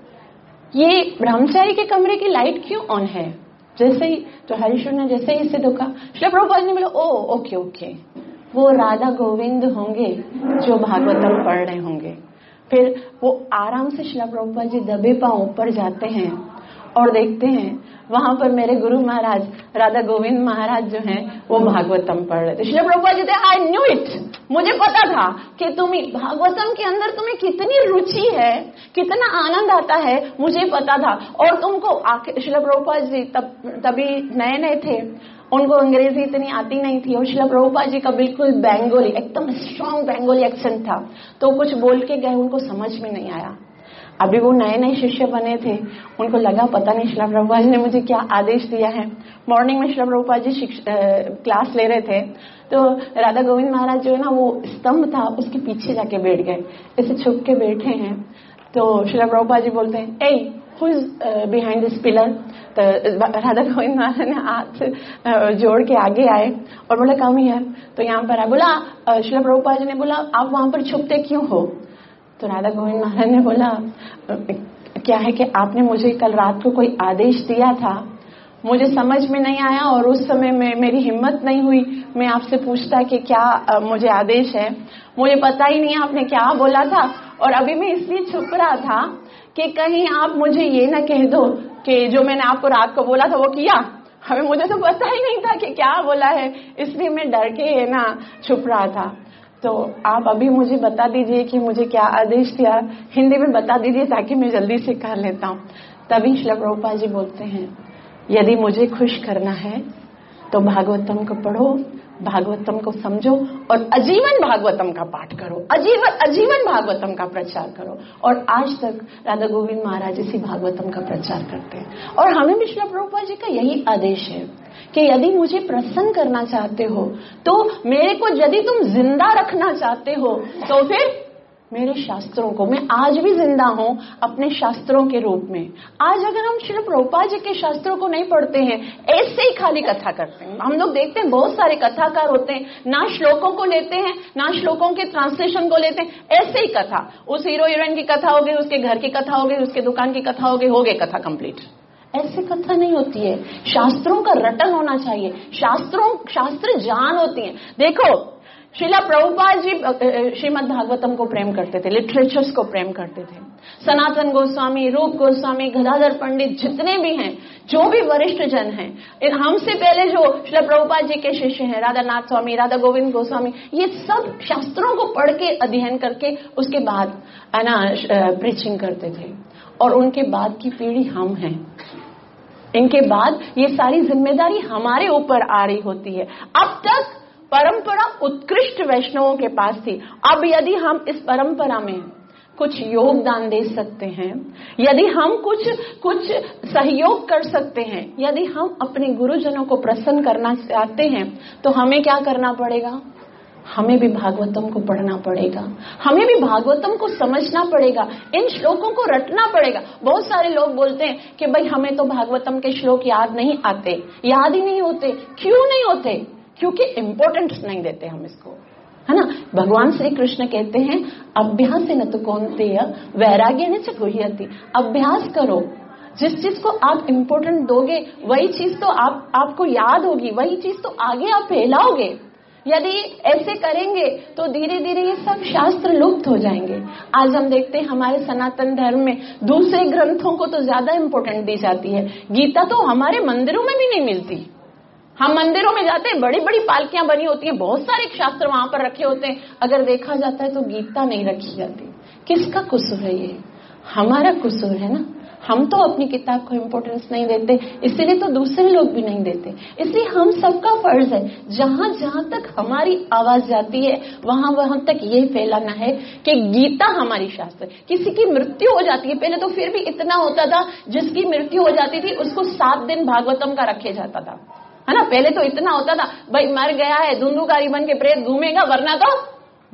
ये ब्रह्मचारी के कमरे की लाइट क्यों ऑन है? जैसे ही तो हरीश्वर ने जैसे ही इसे देखा, श्रील प्रभुपाद ने बोला, ओ ओके ओके, वो राधा गोविंद होंगे जो भागवतम पढ़ रहे होंगे। फिर वो आराम से श्रील प्रभुपाद जी दबे पांव ऊपर जाते हैं और देखते हैं वहां पर मेरे गुरु महाराज राधा गोविंद महाराज जो हैं वो भागवतम पढ़ रहे थे। श्रील प्रभुपाद जी थे, आई न्यू इट, मुझे पता था कि तुम्हें भागवतम के अंदर तुम्हें कितनी रुचि है, कितना आनंद आता है, मुझे पता था। और तुमको श्रील प्रभुपाद जी तभी नए नए थे, उनको अंग्रेजी इतनी आती नहीं थी और श्रील प्रभुपाद जी का बिल्कुल बंगाली, एकदम स्ट्रॉन्ग बंगाली एक्सेंट था, तो कुछ बोल के गए, उनको समझ में नहीं आया। अभी वो नए नए शिष्य बने थे, उनको लगा पता नहीं श्रील प्रभुपाद जी ने मुझे क्या आदेश दिया है। मॉर्निंग में श्रील प्रभुपाद जी क्लास ले रहे थे, तो राधा गोविंद महाराज जो है ना वो स्तंभ था उसके पीछे जाके बैठ गए, ऐसे छुप के बैठे हैं। तो श्रील प्रभुपाद जी बोलते हैं, uh who is behind this pillar? तो राधा गोविंद महाराज ने हाथ जोड़ के आगे आए और बोला, कम हियर। तो यहाँ पर आए, बोला श्रील प्रभुपाद जी ने बोला, आप वहां पर छुपते क्यों हो? तो राधा गोविंद महाराज ने बोला, क्या है कि आपने मुझे कल रात को कोई आदेश दिया था, मुझे समझ में नहीं आया और उस समय में मेरी हिम्मत नहीं हुई मैं आपसे पूछता कि क्या मुझे आदेश है, मुझे पता ही नहीं आपने क्या बोला था। और अभी मैं इसलिए छुप रहा था कि कहीं आप मुझे ये ना कह दो कि जो मैंने आपको रात को बोला था वो किया। हमें मुझे तो पता ही नहीं था कि क्या बोला है, इसलिए मैं डर के ना छुप रहा था। तो आप अभी मुझे बता दीजिए कि मुझे क्या आदेश दिया, हिंदी में बता दीजिए ताकि मैं जल्दी से कर लेता हूँ। तभी श्रील प्रभुपाद जी बोलते हैं, यदि मुझे खुश करना है तो भागवतम को पढ़ो, भागवतम को समझो और आजीवन भागवतम का पाठ करो, आजीवन भागवतम का प्रचार करो। और आज तक राधा गोविंद महाराज इसी भागवतम का प्रचार करते हैं। और हमें भी श्रील प्रभुपाद जी का यही आदेश है कि यदि मुझे प्रसन्न करना चाहते हो तो मेरे को, यदि तुम जिंदा रखना चाहते हो तो फिर मेरे शास्त्रों को, मैं आज भी जिंदा हूं अपने शास्त्रों के रूप में। आज अगर हम श्रील प्रभुपाद जी के शास्त्रों को नहीं पढ़ते हैं, ऐसे ही खाली कथा करते हैं, हम लोग देखते हैं बहुत सारे कथाकार होते हैं, ना श्लोकों को लेते हैं ना श्लोकों के ट्रांसलेशन को लेते हैं, ऐसे ही कथा, उस हीरो हीरोइन की कथा हो गई, उसके घर की कथा हो गई, उसके दुकान की कथा हो गई, हो गई कथा कंप्लीट। ऐसे कथा नहीं होती है, शास्त्रों का रटन होना चाहिए, शास्त्र जान होती है। देखो श्रीला प्रभुपाद जी श्रीमद् भागवतम को प्रेम करते थे, लिटरेचर्स को प्रेम करते थे। सनातन गोस्वामी, रूप गोस्वामी, गदाधर पंडित, जितने भी हैं, जो भी वरिष्ठ जन हैं, हमसे पहले जो श्रीला प्रभुपाद जी के शिष्य हैं, राधा नाथ स्वामी, राधा गोविंद गोस्वामी, ये सब शास्त्रों को पढ़ के अध्ययन करके उसके बाद प्रीचिंग करते थे। और उनके बाद की पीढ़ी हम हैं, इनके बाद ये सारी जिम्मेदारी हमारे ऊपर आ रही होती है। अब तक परंपरा उत्कृष्ट वैष्णवों के पास थी, अब यदि हम इस परंपरा में कुछ योगदान दे सकते हैं, यदि हम कुछ सहयोग कर सकते हैं, यदि हम अपने गुरुजनों को प्रसन्न करना चाहते हैं, तो हमें क्या करना पड़ेगा? हमें भी भागवतम को पढ़ना पड़ेगा, हमें भी भागवतम को समझना पड़ेगा, इन श्लोकों को रटना पड़ेगा। बहुत सारे लोग बोलते हैं कि भाई हमें तो भागवतम के श्लोक याद नहीं आते, याद ही नहीं होते। क्यों नहीं होते? क्योंकि इम्पोर्टेंस नहीं देते हम इसको, है ना। भगवान श्री कृष्ण कहते हैं, अभ्यास न तो कौन्तेय वैराग्य न च गुह्यति। अभ्यास करो, जिस चीज को आप इम्पोर्टेंट दोगे वही चीज तो आपको याद होगी, वही चीज तो आगे आप फैलाओगे। यदि ऐसे करेंगे तो धीरे धीरे ये सब शास्त्र लुप्त हो जाएंगे। आज हम देखते हैं हमारे सनातन धर्म में दूसरे ग्रंथों को तो ज्यादा इम्पोर्टेंट दी जाती है। गीता तो हमारे मंदिरों में भी नहीं मिलती। हम मंदिरों में जाते हैं, बड़ी बड़ी पालकियां बनी होती हैं, बहुत सारे शास्त्र वहां पर रखे होते हैं, अगर देखा जाता है तो गीता नहीं रखी जाती। किसका कसूर है ये? हमारा कसूर है ना। हम तो अपनी किताब को इम्पोर्टेंस नहीं देते, इसीलिए तो दूसरे लोग भी नहीं देते। इसलिए हम सबका फर्ज है, जहां जहां तक हमारी आवाज जाती है वहां वहां तक ये फैलाना है कि गीता हमारी शास्त्र। किसी की मृत्यु हो जाती है, पहले तो फिर भी इतना होता था, जिसकी मृत्यु हो जाती थी उसको 7 दिन भागवतम का रखे जाता था, है ना। पहले तो इतना होता था, भाई मर गया है, धुंधुकारी बन के प्रेत घूमेगा, वरना तो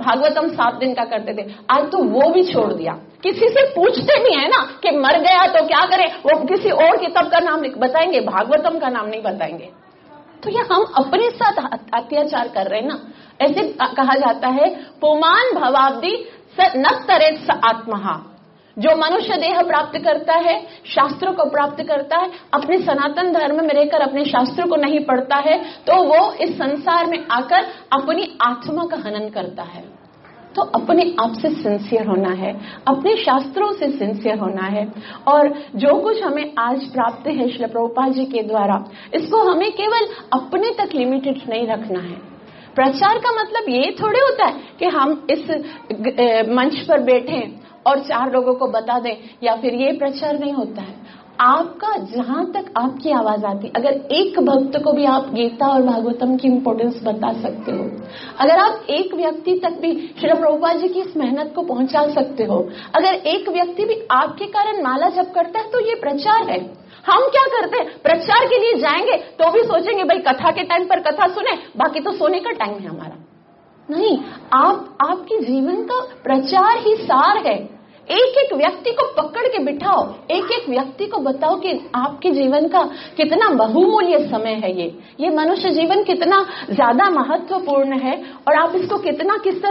भागवतम 7 दिन का करते थे, आज तो वो भी छोड़ दिया। किसी से पूछते भी है ना कि मर गया तो क्या करें, वो किसी और किताब का नाम बताएंगे, भागवतम का नाम नहीं बताएंगे। तो ये हम अपने साथ अत्याचार कर रहे हैं ना। ऐसे कहा जाता है, पुमान भवाब्दी स न तरेत स आत्महा। जो मनुष्य देह प्राप्त करता है, शास्त्रों को प्राप्त करता है, अपने सनातन धर्म में रहकर अपने शास्त्रों को नहीं पढ़ता है, तो वो इस संसार में आकर अपनी आत्मा का हनन करता है। तो अपने आप से सिंसियर होना है, अपने शास्त्रों से सिंसियर होना है। और जो कुछ हमें आज प्राप्त है श्रील प्रभुपाद जी के द्वारा, इसको हमें केवल अपने तक लिमिटेड नहीं रखना है। प्रचार का मतलब ये थोड़े होता है कि हम इस मंच पर बैठे और 4 लोगों को बता दें, या फिर ये प्रचार नहीं होता है। आपका जहां तक आपकी आवाज आती, अगर एक भक्त को भी आप गीता और भागवतम की इंपॉर्टेंस बता सकते हो, अगर आप एक व्यक्ति तक भी श्रील प्रभुपाद जी की इस मेहनत को पहुंचा सकते हो, अगर एक व्यक्ति भी आपके कारण माला जप करता है, तो ये प्रचार है। हम क्या करते हैं, प्रचार के लिए जाएंगे तो भी सोचेंगे भाई कथा के टाइम पर कथा सुने, बाकी तो सोने का टाइम है हमारा। नहीं, आपके जीवन का प्रचार ही सार है। एक एक व्यक्ति को पकड़ के बिठाओ, एक एक व्यक्ति को बताओ कि आपके जीवन का कितना बहुमूल्य समय है, ये मनुष्य जीवन कितना ज्यादा महत्वपूर्ण है, और आप इसको कितना किस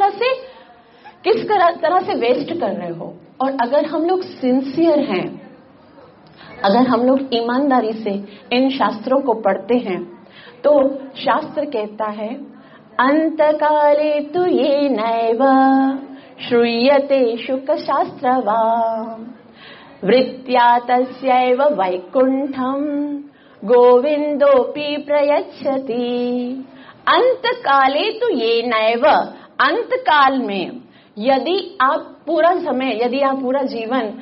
तरह से वेस्ट कर रहे हो। और अगर हम लोग सिंसियर हैं, अगर हम लोग ईमानदारी से इन शास्त्रों को पढ़ते हैं, तो शास्त्र कहता है, अंतकाले तु ये नैव श्रूयते शुक शास्त्रवा वृत्त्या तस्यैव वैकुंठम गोविंदोपि प्रयच्छति। अंतकाले तु ये नैव, अंतकाल में यदि आप पूरा जीवन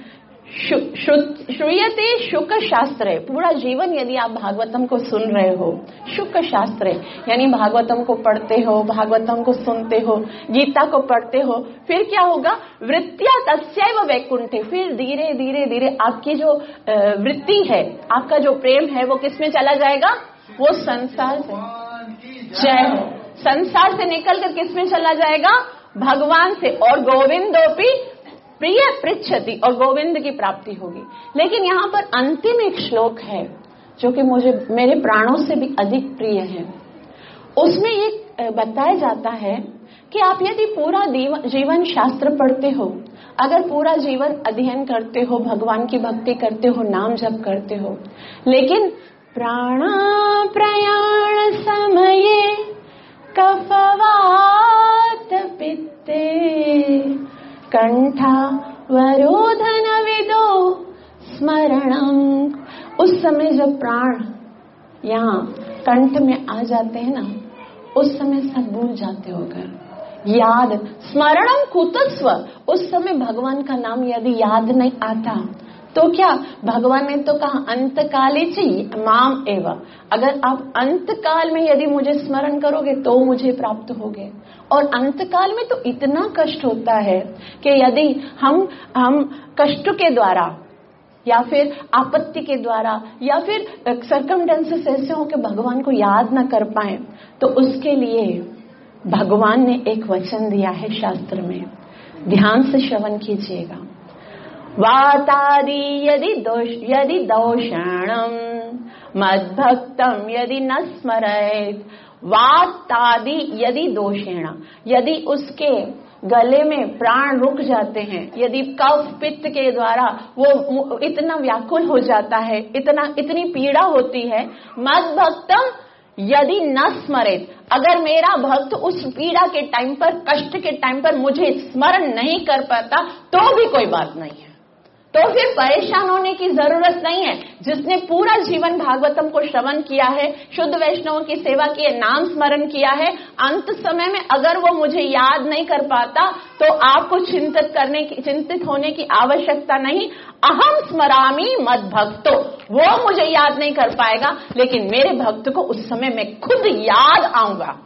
श्रूयते शुक शास्त्र है, पूरा जीवन यदि आप भागवतम को सुन रहे हो, शुक शास्त्र है यानी भागवतम को पढ़ते हो, भागवतम को सुनते हो, गीता को पढ़ते हो, फिर क्या होगा, वृत्त्या तस्यैव वैकुंठे, फिर धीरे धीरे धीरे आपकी जो वृत्ति है, आपका जो प्रेम है, वो किस में चला जाएगा, वो संसार से, जय हो, संसार से निकलकर किस में चला जाएगा, भगवान से, और गोविंदोपि प्रिय पृच्छति, और गोविंद की प्राप्ति होगी। लेकिन यहाँ पर अंतिम एक श्लोक है जो कि मुझे मेरे प्राणों से भी अधिक प्रिय है। उसमें ये बताया जाता है कि आप यदि पूरा जीवन शास्त्र पढ़ते हो, अगर पूरा जीवन अध्ययन करते हो, भगवान की भक्ति करते हो, नाम जप करते हो, लेकिन प्राणा प्रयाण समये कफवात पित्ते कंठा वरोधन विदो स्मरणम। उस समय जब प्राण यहाँ कंठ में आ जाते हैं ना, उस समय सब भूल जाते होकर, याद स्मरणम कुतस्व, उस समय भगवान का नाम यदि याद नहीं आता तो क्या, भगवान ने तो कहा अंतकाले च माम एवं, अगर आप अंतकाल में यदि मुझे स्मरण करोगे तो मुझे प्राप्त होगे। और अंतकाल में तो इतना कष्ट होता है कि यदि हम कष्ट के द्वारा या फिर आपत्ति के द्वारा या फिर सर्कमस्टेंसेस ऐसे हो कि भगवान को याद न कर पाए, तो उसके लिए भगवान ने एक वचन दिया है शास्त्र में, ध्यान से श्रवण कीजिएगा। वातादि यदि दोषाणम मद्भक्तम यदि न स्मरेत, वातादि यदि दोषेण, यदि उसके गले में प्राण रुक जाते हैं, यदि कफ पित्त के द्वारा वो इतना व्याकुल हो जाता है, इतनी पीड़ा होती है, मद्भक्तम यदि न स्मरेत, अगर मेरा भक्त उस पीड़ा के टाइम पर, कष्ट के टाइम पर मुझे स्मरण नहीं कर पाता तो भी कोई बात नहीं है, तो फिर परेशान होने की जरूरत नहीं है। जिसने पूरा जीवन भागवतम को श्रवण किया है, शुद्ध वैष्णवों की सेवा की है, नाम स्मरण किया है, अंत समय में अगर वो मुझे याद नहीं कर पाता तो आपको चिंतित होने की आवश्यकता नहीं। अहम स्मरामि मद भक्तो, वो मुझे याद नहीं कर पाएगा, लेकिन मेरे भक्त को उस समय मैं खुद याद आऊंगा।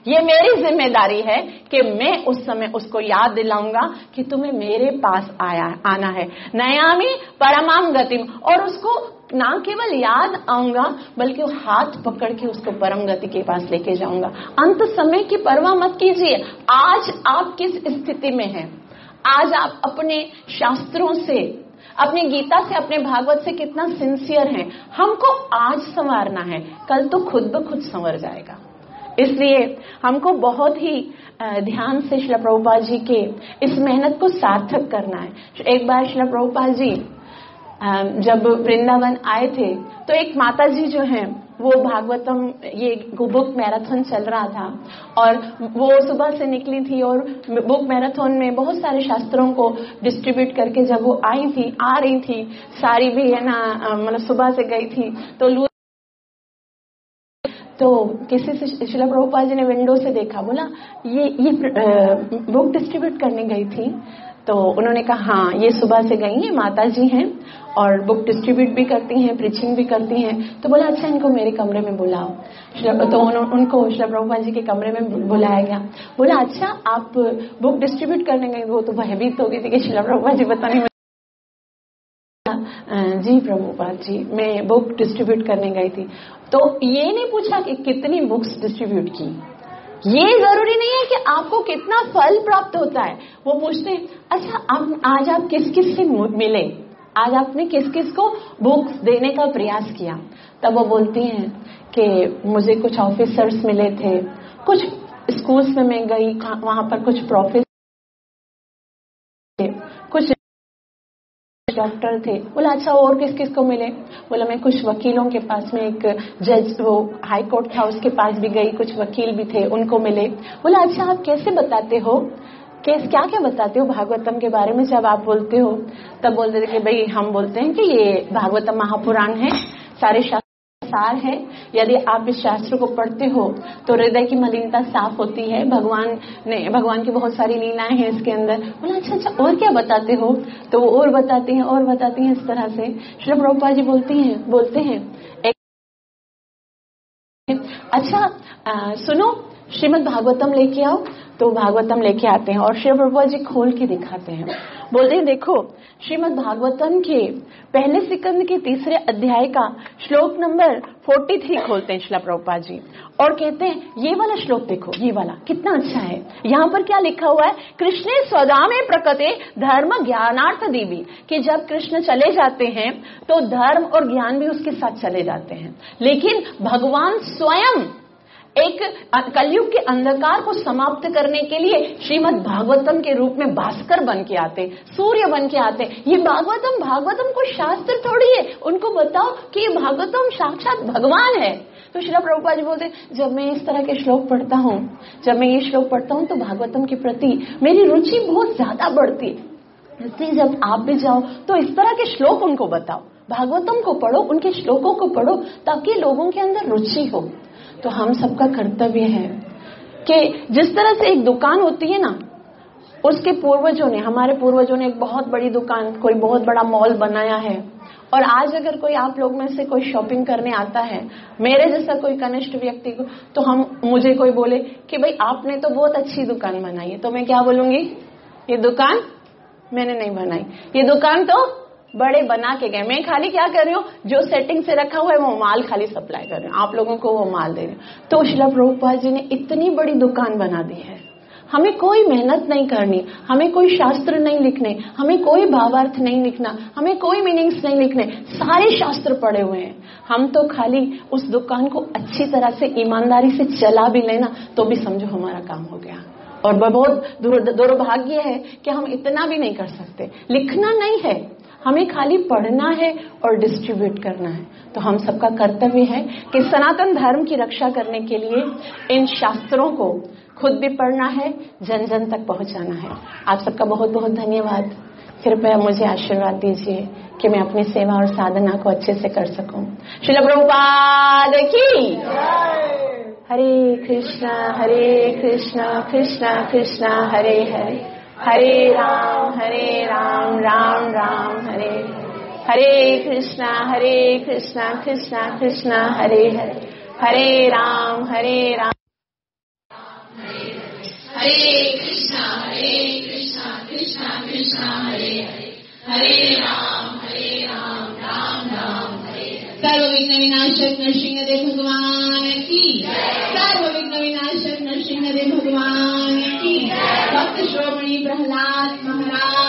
ये मेरी जिम्मेदारी है कि मैं उस समय उसको याद दिलाऊंगा कि तुम्हें मेरे पास आना है, नयामी परमाम गतिम, और उसको ना केवल याद आऊंगा बल्कि वो हाथ पकड़ के उसको परम गति के पास लेके जाऊंगा। अंत समय की परवाह मत कीजिए। आज आप किस स्थिति में हैं, आज आप अपने शास्त्रों से, अपनी गीता से, अपने भागवत से कितना सिंसियर हैं, हमको आज संवारना है, कल तो खुद ब खुद संवर जाएगा। इसलिए हमको बहुत ही ध्यान से श्रील प्रभुपाद जी के इस मेहनत को सार्थक करना है। एक बार श्रील प्रभुपाद जी जब वृंदावन आए थे तो एक माता जी जो हैं वो भागवतम, ये बुक मैराथन चल रहा था और वो सुबह से निकली थी और बुक मैराथन में बहुत सारे शास्त्रों को डिस्ट्रीब्यूट करके जब वो आ रही थी सारी भी है ना, मतलब सुबह से गई थी तो किसी से श्रील प्रभुपाद जी ने विंडो से देखा, बोला ये बुक डिस्ट्रीब्यूट करने गई थी। तो उन्होंने कहा हाँ, ये सुबह से गई हैं, माता जी हैं और बुक डिस्ट्रीब्यूट भी करती हैं, प्रीचिंग भी करती हैं। तो बोला अच्छा इनको मेरे कमरे में बुलाओ। तो उनको श्रील प्रभुपाद जी के कमरे में बुलाया गया। बोला अच्छा आप बुक डिस्ट्रीब्यूट करने गई? वो तो भयभीत हो गई थी कि श्रील प्रभुपाद जी पता नहीं। जी प्रभुपाद जी, मैं बुक डिस्ट्रीब्यूट करने गई थी। तो ये नहीं पूछा कि कितनी बुक्स डिस्ट्रीब्यूट की, ये जरूरी नहीं है कि आपको कितना फल प्राप्त होता है। वो पूछते हैं अच्छा आज आप किस किस से मिले, आज आपने किस किस को बुक्स देने का प्रयास किया? तब वो बोलती हैं कि मुझे कुछ ऑफिसर्स मिले थे, कुछ स्कूल्स में मैं गई, वहां पर कुछ प्रोफेसर थे, कुछ डॉक्टर थे। बोला अच्छा और किस किस को मिले? बोला मैं कुछ वकीलों के पास में, एक जज वो हाई कोर्ट था उसके पास भी गई, कुछ वकील भी थे उनको मिले। बोला अच्छा आप कैसे बताते हो, क्या क्या बताते हो भागवतम के बारे में जब आप बोलते हो? तब बोलते थे कि भाई हम बोलते हैं कि ये भागवतम महापुराण है, सारे शास्त्र सार है, यदि आप इस शास्त्र को पढ़ते हो तो हृदय की मलिनता साफ होती है, भगवान की बहुत सारी लीलाएं हैं इसके अंदर। बोला अच्छा और क्या बताते हो? तो वो और बताती हैं इस तरह से। श्रील प्रभुपाद जी बोलते हैं अच्छा सुनो श्रीमद् भागवतम लेके आओ। तो भागवतम लेके आते हैं और श्रील प्रभुपाद जी खोल के दिखाते हैं। बोलते हैं देखो श्रीमद् भागवतम के पहले सिकंद के 3 अध्याय का श्लोक नंबर 43 खोलते हैं श्रील प्रभुपाद जी और कहते हैं ये वाला श्लोक देखो, ये वाला कितना अच्छा है। यहाँ पर क्या लिखा हुआ है? कृष्णे स्वदा में प्रकटे धर्म ज्ञानार्थ दीवी, कि जब कृष्ण चले जाते हैं तो धर्म और ज्ञान भी उसके साथ चले जाते हैं, लेकिन भगवान स्वयं एक कलयुग के अंधकार को समाप्त करने के लिए श्रीमद् भागवतम के रूप में भास्कर बन के आते, सूर्य बन के आते। ये भागवतम को शास्त्र थोड़ी है, उनको बताओ कि ये भागवतम साक्षात भगवान है। तो श्रील प्रभुपाद जी बोलते जब मैं इस तरह के श्लोक पढ़ता हूँ, जब मैं ये श्लोक पढ़ता हूँ तो भागवतम के प्रति मेरी रुचि बहुत ज्यादा बढ़ती है। इसलिए जब आप भी जाओ तो इस तरह के श्लोक उनको बताओ, भागवतम को पढ़ो, उनके श्लोकों को पढ़ो, ताकि लोगों के अंदर रुचि हो। तो हम सबका कर्तव्य है कि जिस तरह से एक दुकान होती है ना, उसके हमारे पूर्वजों ने एक बहुत बड़ी दुकान, कोई बहुत बड़ा मॉल बनाया है, और आज अगर कोई आप लोग में से कोई शॉपिंग करने आता है, मेरे जैसा कोई कनिष्ठ व्यक्ति को, तो मुझे कोई बोले कि भाई आपने तो बहुत अच्छी दुकान बनाई है, तो मैं क्या बोलूंगी? ये दुकान मैंने नहीं बनाई, ये दुकान तो बड़े बना के गए, मैं खाली क्या कर रही हूँ, जो सेटिंग से रखा हुआ है वो माल खाली सप्लाई कर रही हूँ, आप लोगों को वो माल दे रही हूँ। तो श्रील प्रभुपाद जी ने इतनी बड़ी दुकान बना दी है। हमें कोई मेहनत नहीं करनी, हमें कोई शास्त्र नहीं लिखने, हमें कोई भावार्थ नहीं लिखना, हमें कोई मीनिंग्स नहीं लिखने, सारे शास्त्र पढ़े हुए हैं। हम तो खाली उस दुकान को अच्छी तरह से ईमानदारी से चला भी लेना तो भी समझो हमारा काम हो गया। और बहुत दुर्भाग्य है कि हम इतना भी नहीं कर सकते। लिखना नहीं है, हमें खाली पढ़ना है और डिस्ट्रीब्यूट करना है। तो हम सबका कर्तव्य है कि सनातन धर्म की रक्षा करने के लिए इन शास्त्रों को खुद भी पढ़ना है, जन जन तक पहुंचाना है। आप सबका बहुत बहुत धन्यवाद। कृपया मुझे आशीर्वाद दीजिए कि मैं अपनी सेवा और साधना को अच्छे से कर सकूं। श्रील प्रभुपाद की हरे कृष्णा कृष्णा कृष्णा हरे हरे, हरे राम राम राम हरे हरे। कृष्णा कृष्णा कृष्णा हरे हरे, हरे राम हरे कृष्णा कृष्णा कृष्णा हरे हरे, हरे राम राम राम हरे हरे। सर्व विघ्न विनाशक नरसिंहदेव भगवान की, सर्व विघ्न विनाशक नरसिंहदेव भगवान की, भक्त श्रोमणी प्रहलाद महाराज